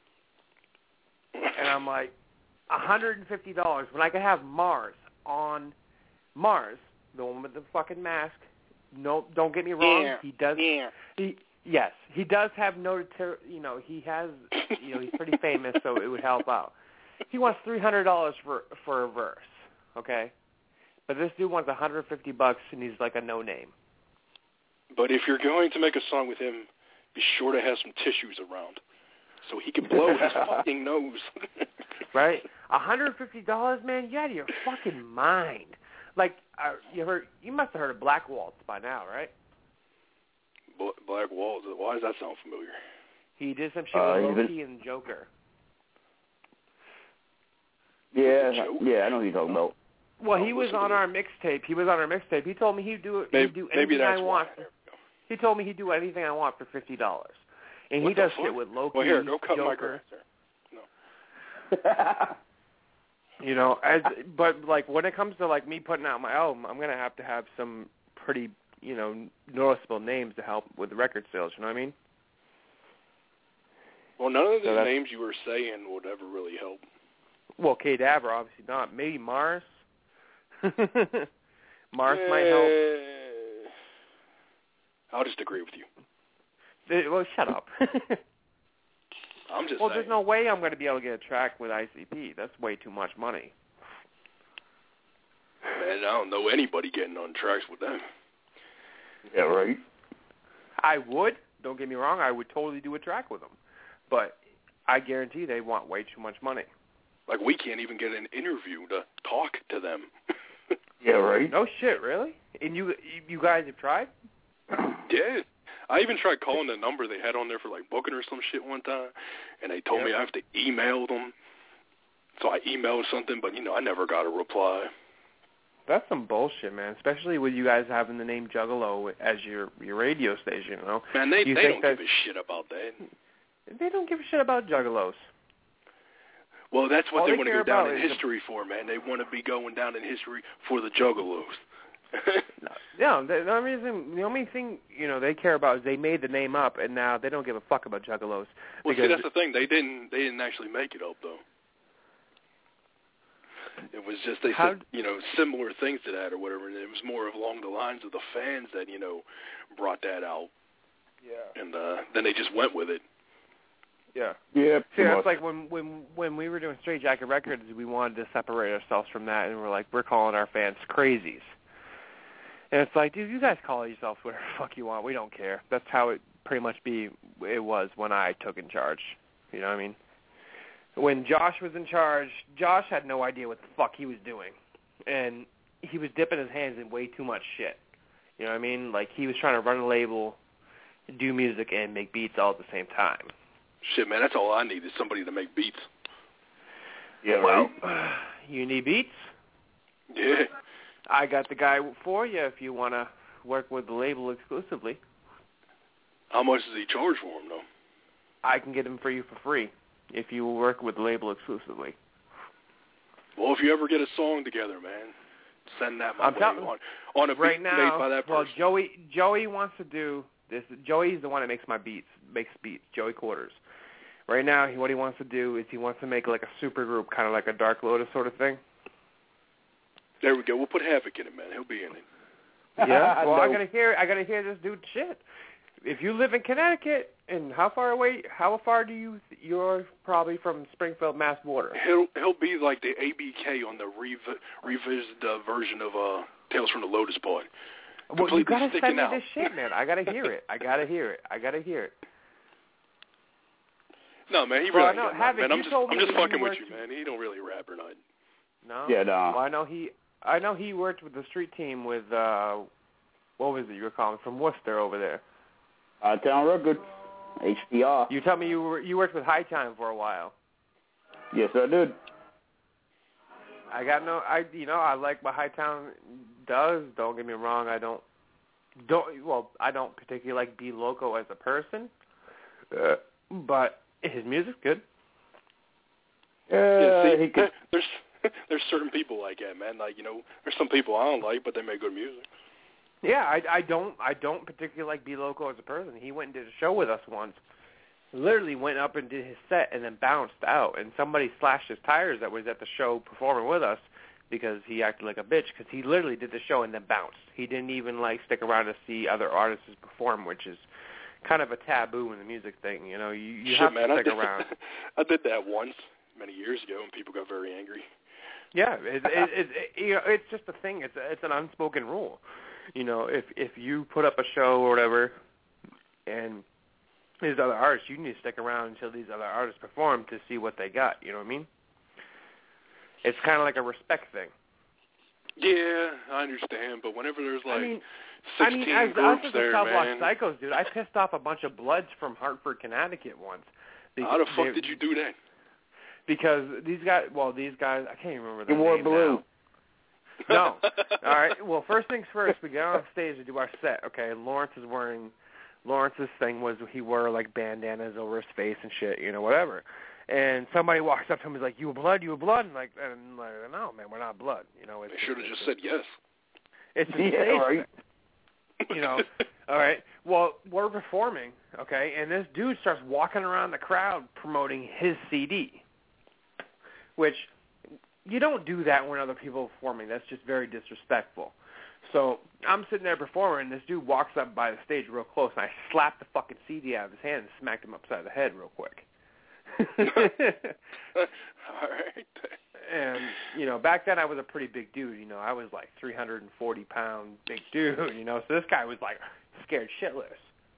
And I'm like, one hundred fifty dollars when I could have Mars on Mars, the one with the fucking mask. No, don't get me wrong. Yeah. He does. Yeah. He yes, he does have no. You know, he has. You know, he's pretty famous, so it would help out. He wants three hundred dollars for for a verse. Okay, but this dude wants one hundred fifty bucks, and he's like a no name. But if you're going to make a song with him, be sure to have some tissues around so he can blow his fucking nose. Right? one hundred fifty dollars, man? You're out of your fucking mind. Like, uh, you heard, you must have heard of Black Waltz by now, right? Black Waltz? Why does that sound familiar? He did some shit uh, with been... Loki and Joker. Yeah, yeah, I know who you're talking about. Well, he was on our mixtape. He was on our mixtape. He told me he'd do, maybe, he'd do maybe anything I that's want. Why. He told me he'd do anything I want for fifty dollars. And what he does fuck? shit with Loki, well, here, go cut Joker. My grass there. No. You know, as but like when it comes to like me putting out my album, I'm gonna have to have some pretty, you know, noticeable names to help with the record sales. You know what I mean? Well, none of the so names you were saying would ever really help. Well, K-Dabber, obviously not. Maybe Mars. Mars uh, might help. I'll just agree with you. Well, shut up. I'm just well, saying. there's no way I'm going to be able to get a track with I C P. That's way too much money. Man, I don't know anybody getting on tracks with them. Yeah, right. I would. Don't get me wrong. I would totally do a track with them. But I guarantee they want way too much money. Like, we can't even get an interview to talk to them. Yeah, right. No shit, really? And you you guys have tried? Yeah. I even tried calling the number they had on there for, like, booking or some shit one time, and they told yep. me I have to email them. So I emailed something, but, you know, I never got a reply. That's some bullshit, man, especially with you guys having the name Juggalo as your your radio station, you know? Man, they, you they don't that, give a shit about that. They don't give a shit about Juggalos. Well, that's what All they, they want to care go down about in is history for, man. They want to be going down in history for the Juggalos. No, the, the, only reason, the only thing, you know, they care about is they made the name up, and now they don't give a fuck about Juggalos. Well, see, that's the thing. They didn't They didn't actually make it up, though. It was just, they How, said, you know, similar things to that or whatever, and it was more along the lines of the fans that, you know, brought that out. Yeah. And uh, then they just went with it. Yeah. Yeah. See, that's like when, when when we were doing Straight Jacket Records, we wanted to separate ourselves from that, and we're like, we're calling our fans crazies. And it's like, dude, you guys call yourselves whatever the fuck you want. We don't care. That's how it pretty much be. It was when I took in charge. You know what I mean? When Josh was in charge, Josh had no idea what the fuck he was doing, and he was dipping his hands in way too much shit. You know what I mean? Like, he was trying to run a label, do music, and make beats all at the same time. Shit, man, that's all I need is somebody to make beats. Yeah, well, right. You need beats? Yeah. I got the guy for you if you want to work with the label exclusively. How much does he charge for him, though? I can get him for you for free if you work with the label exclusively. Well, if you ever get a song together, man, send that my I'm way telling on, on a right beat now, made by that well, person. Joey Joey wants to do this. Joey's the one that makes my beats, makes beats, Joey Quarters. Right now, he, what he wants to do is he wants to make like a super group, kind of like a Dark Lotus sort of thing. There we go. We'll put Havoc in it, man. He'll be in it. Yeah. Well, no. I gotta hear. I gotta hear this dude shit. If you live in Connecticut, and how far away? How far do you? You're probably from Springfield, Mass border. He'll he'll be like the A B K on the rev- revisited uh, version of uh, Tales from the Lotus Pod. Well, you Completely gotta sticking send me out. this shit, man. I gotta hear it. I gotta hear it. I gotta hear it. No, man, he Well, really I know, got Havoc, nothing, man. I'm you just told I'm me just that you fucking with worked- you, man. He don't really rap or nothing. No. Yeah, no. Well, I know he. I know he worked with the street team with. uh What was it you were calling from Worcester over there? High Town Records, H D R. You tell me you were you worked with High Time for a while. Yes, I did. I got no. I you know I like what High Town does. Don't get me wrong. I don't. Don't well. I don't particularly like B Loco as a person, uh, but his music's good. Uh, yeah, see, he could. there's there's certain people like that, man. Like, you know, there's some people I don't like, but they make good music. Yeah, I, I don't I don't particularly like B Loco as a person. He went and did a show with us once. Literally went up and did his set and then bounced out. And somebody slashed his tires that was at the show performing with us because he acted like a bitch. Because he literally did the show and then bounced. He didn't even like stick around to see other artists perform, which is kind of a taboo in the music thing. You know, you, you Shit, have man, to I stick did, around. I did that once many years ago, and people got very angry. Yeah, it, it, it, it, you know, it's just a thing. It's a, it's an unspoken rule. You know, if if you put up a show or whatever, and these other artists, you need to stick around until these other artists perform to see what they got. You know what I mean? It's kind of like a respect thing. Yeah, I understand, but whenever there's like I mean, sixteen I mean, as groups us as there, the Cell Block man. Psychos, dude, I pissed off a bunch of Bloods from Hartford, Connecticut once. How the fuck they, did you do that? Because these guys, well, these guys, I can't even remember their You wore name blue. now. No. All right. Well, first things first, we got on stage to do our set. Okay, Lawrence is wearing, Lawrence's thing was he wore like bandanas over his face and shit, you know, whatever. And somebody walks up to him and is like, "You a Blood? You a Blood?" And like, and I'm like, no, man, we're not Blood. You know, it's They should have it's, just said yes. It's a Yeah, stage right. thing, you know. All right. Well, we're performing, okay, and this dude starts walking around the crowd promoting his C D, which you don't do that when other people are performing. That's just very disrespectful. So I'm sitting there performing, and this dude walks up by the stage real close, and I slapped the fucking C D out of his hand and smacked him upside the head real quick. All right. And, you know, back then I was a pretty big dude. You know, I was like three hundred forty pound big dude, you know, so this guy was like scared shitless.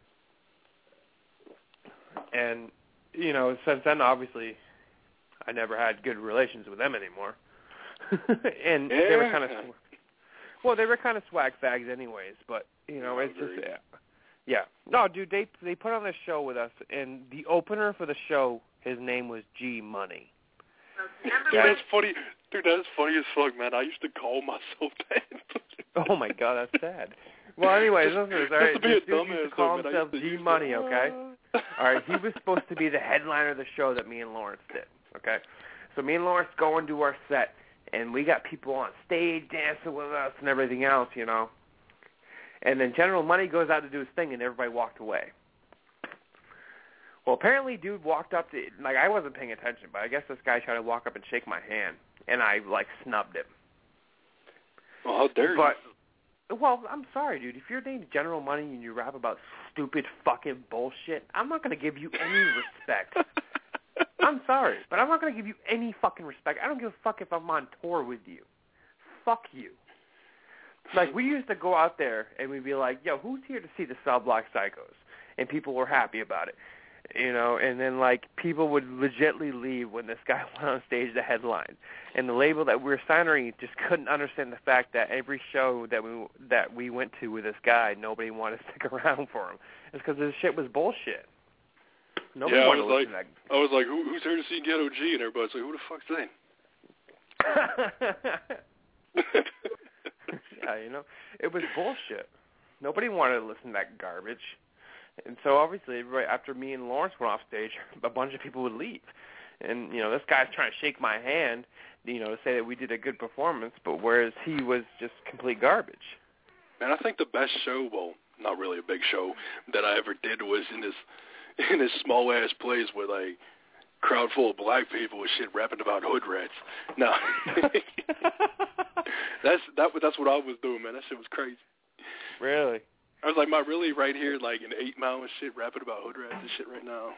And, you know, since then, obviously, I never had good relations with them anymore. And yeah. they were kind of, well, they were kind of swag fags anyways, but, you know, it's just, yeah. yeah. No, dude, they they put on this show with us, and the opener for the show, his name was G Money. Dude, that's funny. Dude, that's funny as fuck, man. I used to call myself that. Oh, my God, that's sad. Well, anyways, listeners, all right, Just to be this a dude used dumbass, to call though, man. I himself used to G use Money, that. okay? All right, he was supposed to be the headliner of the show that me and Lawrence did, okay? So me and Lawrence go and do our set, and we got people on stage dancing with us and everything else, you know. And then General Money goes out to do his thing, and everybody walked away. Well, apparently dude walked up to, like, I wasn't paying attention, but I guess this guy tried to walk up and shake my hand, and I, like, snubbed him. Well, how dare but, you? Well, I'm sorry, dude. If you're named General Money and you rap about stupid fucking bullshit, I'm not going to give you any respect. I'm sorry, but I'm not going to give you any fucking respect. I don't give a fuck if I'm on tour with you. Fuck you. Like, we used to go out there and we'd be like, yo, who's here to see the Cell Block Psychos? And people were happy about it. You know, and then, like, people would legitly leave when this guy went on stage to headline. And the label that we were signing just couldn't understand the fact that every show that we that we went to with this guy, nobody wanted to stick around for him. It's because this shit was bullshit. Nobody yeah, I wanted was to like, listen to I was like, Who, who's here to see Ghetto G? And everybody's like, who the fuck's that? Yeah, you know, it was bullshit. Nobody wanted to listen to that garbage. And so obviously, right after me and Lawrence went off stage, a bunch of people would leave. And, you know, this guy's trying to shake my hand, you know, to say that we did a good performance, but whereas he was just complete garbage. Man, I think the best show, well, not really a big show, that I ever did was in this in this small-ass place with a crowd full of black people with shit rapping about hood rats. No. that's, that, that's what I was doing, man. That shit was crazy. Really? I was like, am I really right here, like, in eight Mile and shit, rapping about hood rats and shit right now?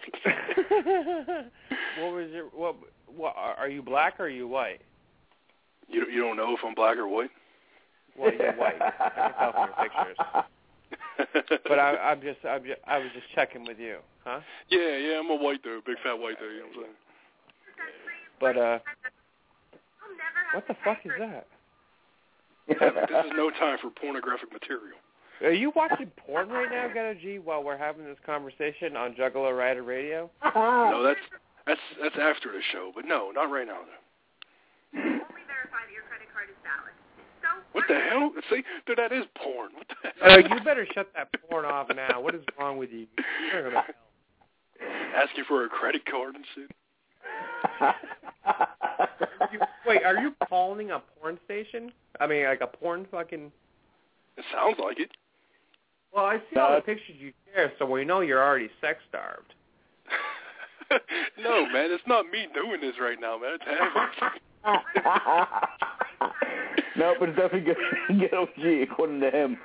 What was your, what, what, are you black or are you white? You you don't know if I'm black or white? Well, you're white. I can tell from your pictures. But I, I'm just, I'm just, I was just checking with you, huh? Yeah, yeah, I'm a white dude, big fat white dude, you know what I'm saying? But, uh, what the fuck is that? This is no time for pornographic material. Are you watching porn right now, Ghetto G, while we're having this conversation on Juggalo Rider Radio? No, that's that's that's after the show, but no, not right now. Though. Only verify that your credit card is valid. So what the hell? See, dude, that is porn. What the hell? Uh, you better shut that porn off now. What is wrong with you? You're gonna Asking for a credit card and shit. you, wait, are you calling a porn station? I mean, like a porn fucking... It sounds like it. Well, I see all the pictures you share, so we know you're already sex-starved. No, man, it's not me doing this right now, man. It's him. No, but it's definitely Ghetto G, according to him.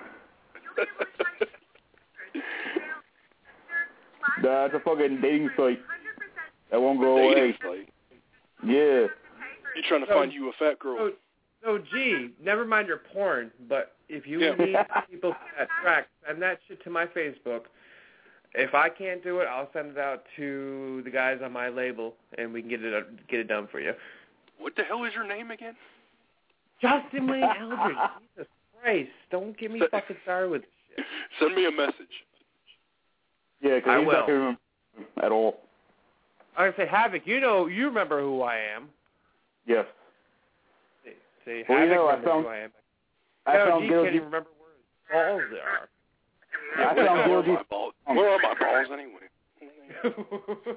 That's a fucking dating site. That won't go dating away. Site. Yeah. You trying to So- find you a fat girl? So, so, gee, never mind your porn, but if you Yeah. need people that track, send that shit to my Facebook. If I can't do it, I'll send it out to the guys on my label, and we can get it get it done for you. What the hell is your name again? Justin Wayne Eldridge. Jesus Christ. Don't get me fucking started with this shit. Send me a message. Yeah, because I he's will. not hearing him at all. I was going to say, Havoc, you know, you remember who I am. Yes. See, see Well, Havoc you know, I remembers found- who I am. I Ghetto found G Ghetto can't G. even remember where his balls are. I where, found where, Ghetto are my G. balls? Where are my balls anyway?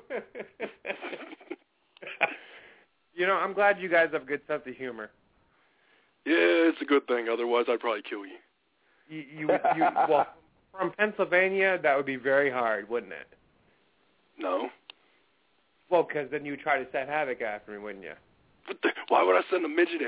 You know, I'm glad you guys have a good sense of humor. Yeah, it's a good thing. Otherwise, I'd probably kill you. You, you, you well, from Pennsylvania, that would be very hard, wouldn't it? No. Well, because then you try to set Havoc after me, wouldn't you? What the, why would I send a midget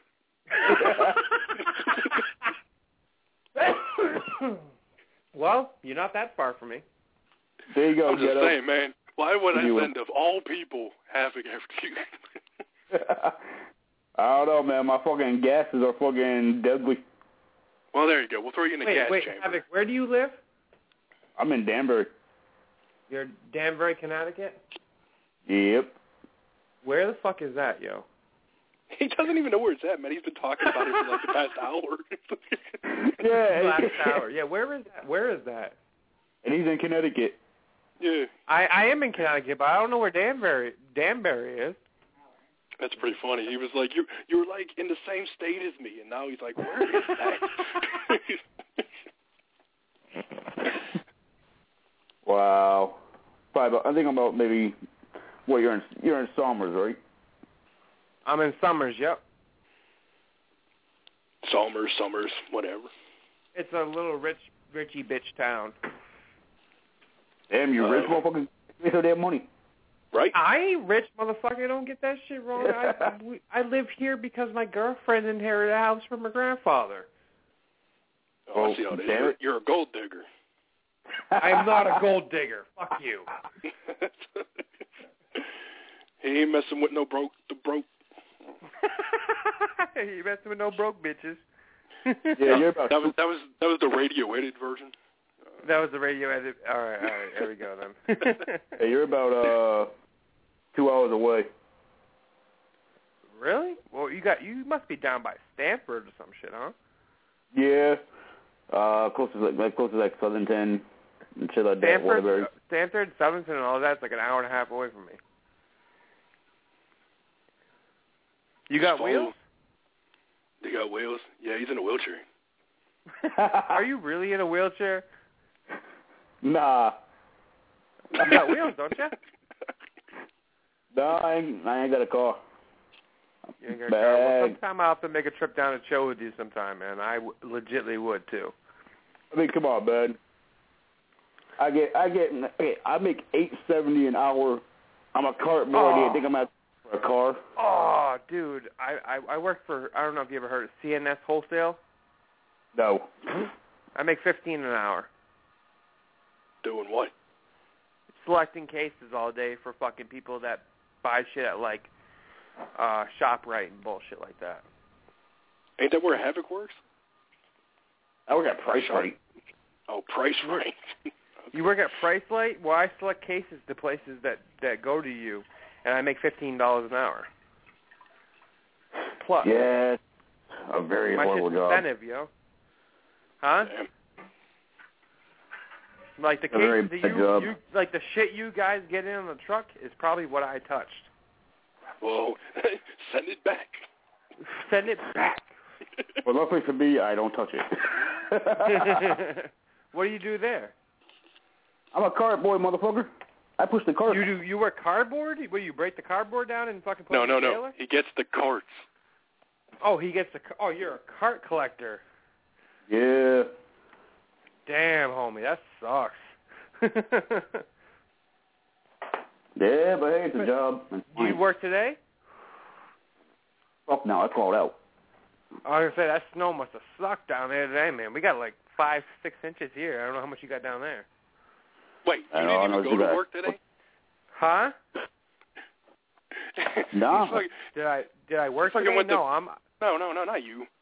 after you? Well, you're not that far from me. There you go. I'm just Ghetto. saying, man. Why would I You send, of all people, Havoc after you? I don't know, man. My fucking gases are fucking deadly. Well, there you go. We'll throw you in the wait, gas wait, chamber. Havoc, where do you live? I'm in Danbury. You're in Danbury, Connecticut? Yep. Where the fuck is that, yo? He doesn't even know where it's at, man. He's been talking about it for like the past hour. Yeah. Last hour. Yeah, where is that? Where is that? And he's in Connecticut. Yeah. I, I am in Connecticut, but I don't know where Danbury Danbury is. That's pretty funny. He was like, you you were like in the same state as me, and now he's like, where is that? Wow. Probably about, I think I'm about maybe, well, you're in, you're in Somers, right? I'm in Somers, yep. Somers, Summers, whatever. It's a little rich, richy bitch town. Damn, you Uh, rich motherfucker. Give me that money. Right? I ain't rich, motherfucker. Don't get that shit wrong. I, we, I live here because my girlfriend inherited a house from her grandfather. Oh, I see how it is. You're, you're a gold digger. I'm not a gold digger. Fuck you. He ain't messing with no broke, the broke. You messing with no broke bitches. Yeah, you're about that was that was that was the radio edit version. That was the radio edit. All right, all right, there we go then. Hey, you're about uh two hours away. Really? Well, you got you must be down by Stanford or some shit, huh? Yeah. Uh, close to like, like close to like Southernton and shit like that. Stanford, Waterbury. Stanford, Southernton, and all that's like an hour and a half away from me. You got wheels? You got wheels? Yeah, he's in a wheelchair. Are you really in a wheelchair? Nah. You got wheels, don't you? No, I ain't, I ain't got a car. You ain't got a car. Well, sometime I'll have to make a trip down and chill with you sometime, man. I w- legitly would, too. I mean, come on, man. I get, I get, okay, I make eight seventy an hour. I'm a cartboy. Oh. I think I'm out for a car. Oh, dude, I, I I work for, I don't know if you ever heard of C N S Wholesale. No. I make fifteen an hour. Doing what? Selecting cases all day for fucking people that buy shit at, like, uh, ShopRite and bullshit like that. Ain't that where Havoc works? I work at Price Right. Oh, Price Right. You work at Pricelite? Well, I select cases to places that, that go to you, and I make fifteen dollars an hour. Plus. Yeah, a very my horrible shit's job. incentive, yo. Huh? Damn. Like the A very cases that bad you, job. you, like the shit you guys get in on the truck is probably what I touched. Whoa. Send it back. Send it back. Well, luckily for me, I don't touch it. What do you do there? I'm a cardboy, motherfucker. I push the cart. You do you work cardboard? What, you break the cardboard down and fucking put No, it no, in the no. trailer? He gets the carts. Oh, he gets the. Oh, you're a cart collector. Yeah. Damn, homie, that sucks. Yeah, but hey, it's a job. It's Do you fine. work today? Fuck no, I called out. I was gonna say that snow must have sucked down there today, man. We got like five, six inches here. I don't know how much you got down there. Wait, I you know, I didn't know even you go to got- work today? Huh? No. He's like- Did I did I work Fucking today? went to- No, I'm. No, no, no, not you.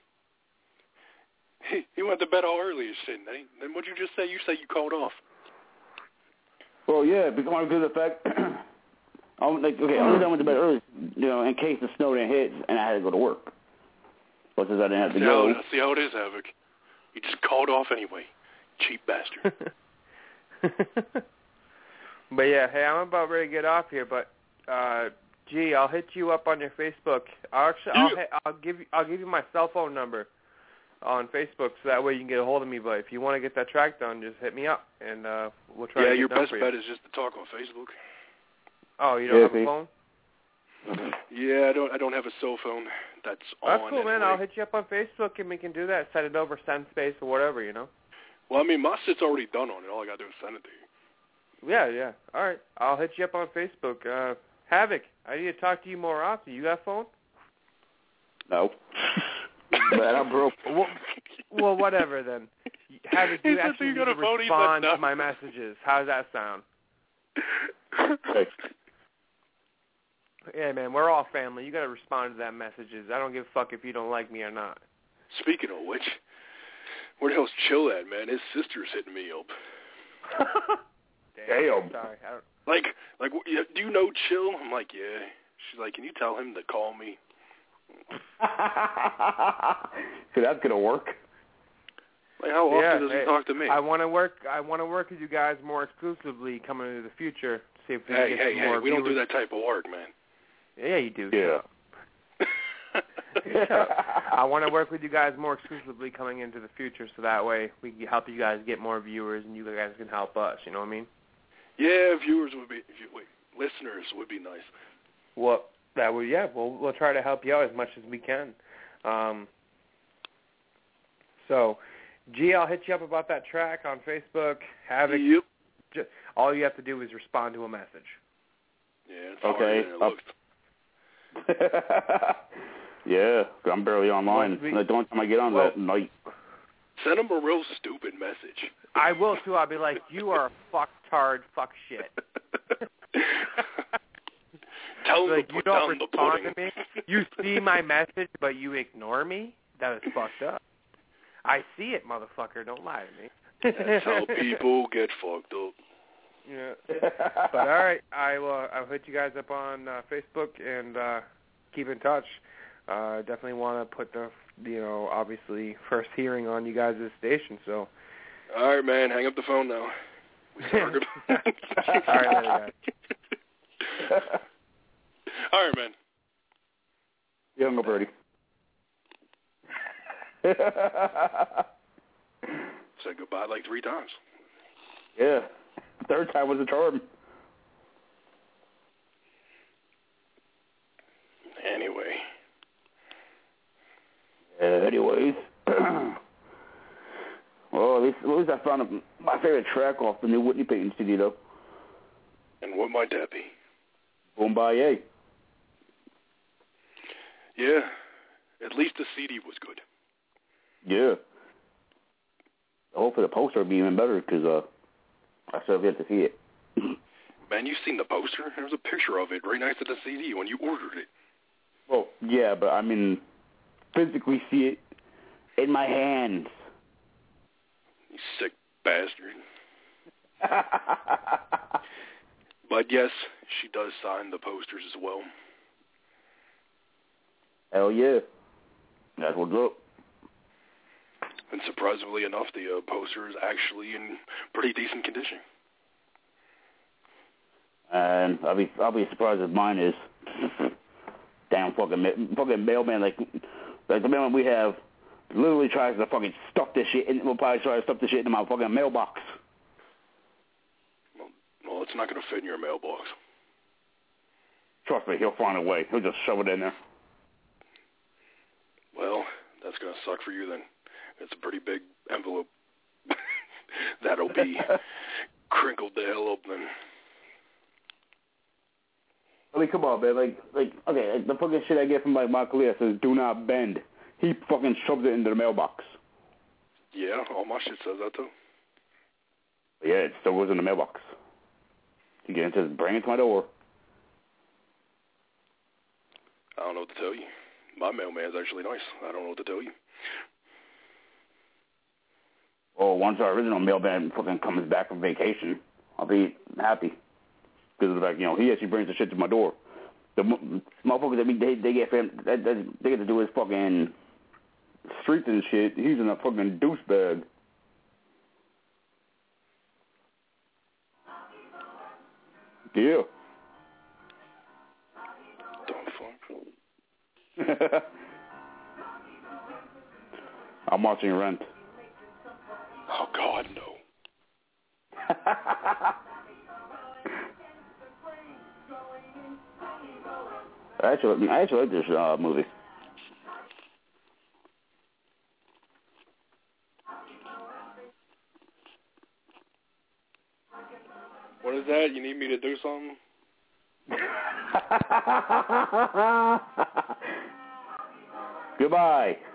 He, he went to bed all early and shit. Then, then what'd you just say? You said you called off. Well, yeah, because of the fact, I'm like, okay, only reason I went to bed early, you know, in case the snow didn't hit and I had to go to work. But since I didn't have to See go. how, see how it is, Havoc. You just called off anyway. Cheap bastard. But yeah, hey, I'm about ready to get off here. But uh, gee, I'll hit you up on your Facebook. I'll actually, I'll, hit, I'll give you, I'll give you my cell phone number on Facebook, so that way you can get a hold of me. But if you want to get that track done, just hit me up, and uh, we'll try yeah, to get your it done best for bet you. is just to talk on Facebook. Oh, you don't Yeah, have a see. phone? Yeah, I don't. I don't have a cell phone that's That's on. cool, man. anyway. I'll hit you up on Facebook, and we can do that. Set it over SendSpace or whatever, you know. Well, I mean, my shit's already done on it. All I gotta do is send it to you. Yeah, yeah. All right, I'll hit you up on Facebook. Uh, Havoc, I need to talk to you more often. You got a phone? No. Man, I'm broke. Well, well, whatever then. Have it, you actually need to respond to my messages. How does that sound? Hey. Yeah, man, we're all family. You got to respond to that messages. I don't give a fuck if you don't like me or not. Speaking of which, where the hell's Chill at, man? His sister's hitting me up. Damn. Sorry. I don't... Like, like, do you know Chill? I'm like, yeah. She's like, can you tell him to call me? So that's gonna work. Like, how often yeah, does hey, he talk to me? I want to work. I want to work with you guys more exclusively coming into the future. See if we hey, can get hey, some hey, more we viewers. don't do that type of work, man. Yeah, you do. Yeah. Yeah. I want to work with you guys more exclusively coming into the future, so that way we can help you guys get more viewers, and you guys can help us. You know what I mean? Yeah, viewers would be, if you, wait, listeners would be nice. Well, that would, yeah. We'll we'll try to help you out as much as we can. Um. So, G, I'll hit you up about that track on Facebook. Havoc. Yep. Just, all you have to do is respond to a message. Yeah. It's Okay. Hard, it Yeah, I'm barely online. We, the only time I get on well, that night. Send him a real stupid message. I will too. I'll be like, you are a fucktard, fuck shit. Tell him like, to you put don't down the respond pudding. to me. You see my message, but you ignore me. That is fucked up. I see it, motherfucker. Don't lie to me. That's how people get fucked up. Yeah. But all right, I will. I'll hit you guys up on uh, Facebook and uh, keep in touch. Uh, definitely want to put the, you know, obviously first hearing on you guys' station. So. All right, man. Hang up the phone now. We start all right, later, guys. All right, man. You hung up already. Said goodbye like three times. Yeah. Third time was a charm. Anyway. Uh, anyways. Well, at least, at least I found a, my favorite track off the new Whitney Payton C D, though. And what might that be? Boombayé. Yeah. At least the C D was good. Yeah. Hopefully the poster will be even better, because uh, I still have yet to see it. Man, you've seen the poster? There's a picture of it right next to the C D when you ordered it. Well, yeah, but I mean, physically see it in my hands. You sick bastard. But yes, she does sign the posters as well. Hell yeah. That's what's up. And surprisingly enough, the uh, poster is actually in pretty decent condition. And I'll be I'll be surprised if mine is. Damn fucking ma- fucking mailman, like like the mailman we have literally tries to fucking stuff this shit in. We'll probably try to stuff this shit in my fucking mailbox. Well, well it's not going to fit in your mailbox. Trust me, he'll find a way. He'll just shove it in there. Well, that's going to suck for you then. It's a pretty big envelope. That'll be crinkled the hell up then. I mean, come on, man. Like, like, okay, like the fucking shit I get from like Michael Lee says, "Do not bend." He fucking shoves it into the mailbox. Yeah, all my shit says that too. But yeah, it still goes in the mailbox. He gets says, "Bring it to my door." I don't know what to tell you. My mailman's actually nice. I don't know what to tell you. Well, once our original mailman fucking comes back from vacation, I'll be happy. Because of the fact, you know, he actually brings the shit to my door. The m- motherfuckers that we, they, they get fam- that, that, they get to do his fucking streets and shit. He's in a fucking douchebag. Yeah. Don't fuck. I'm watching Rent. Oh, God, no. I actually, I actually like this uh, movie. What is that? You need me to do something? Goodbye.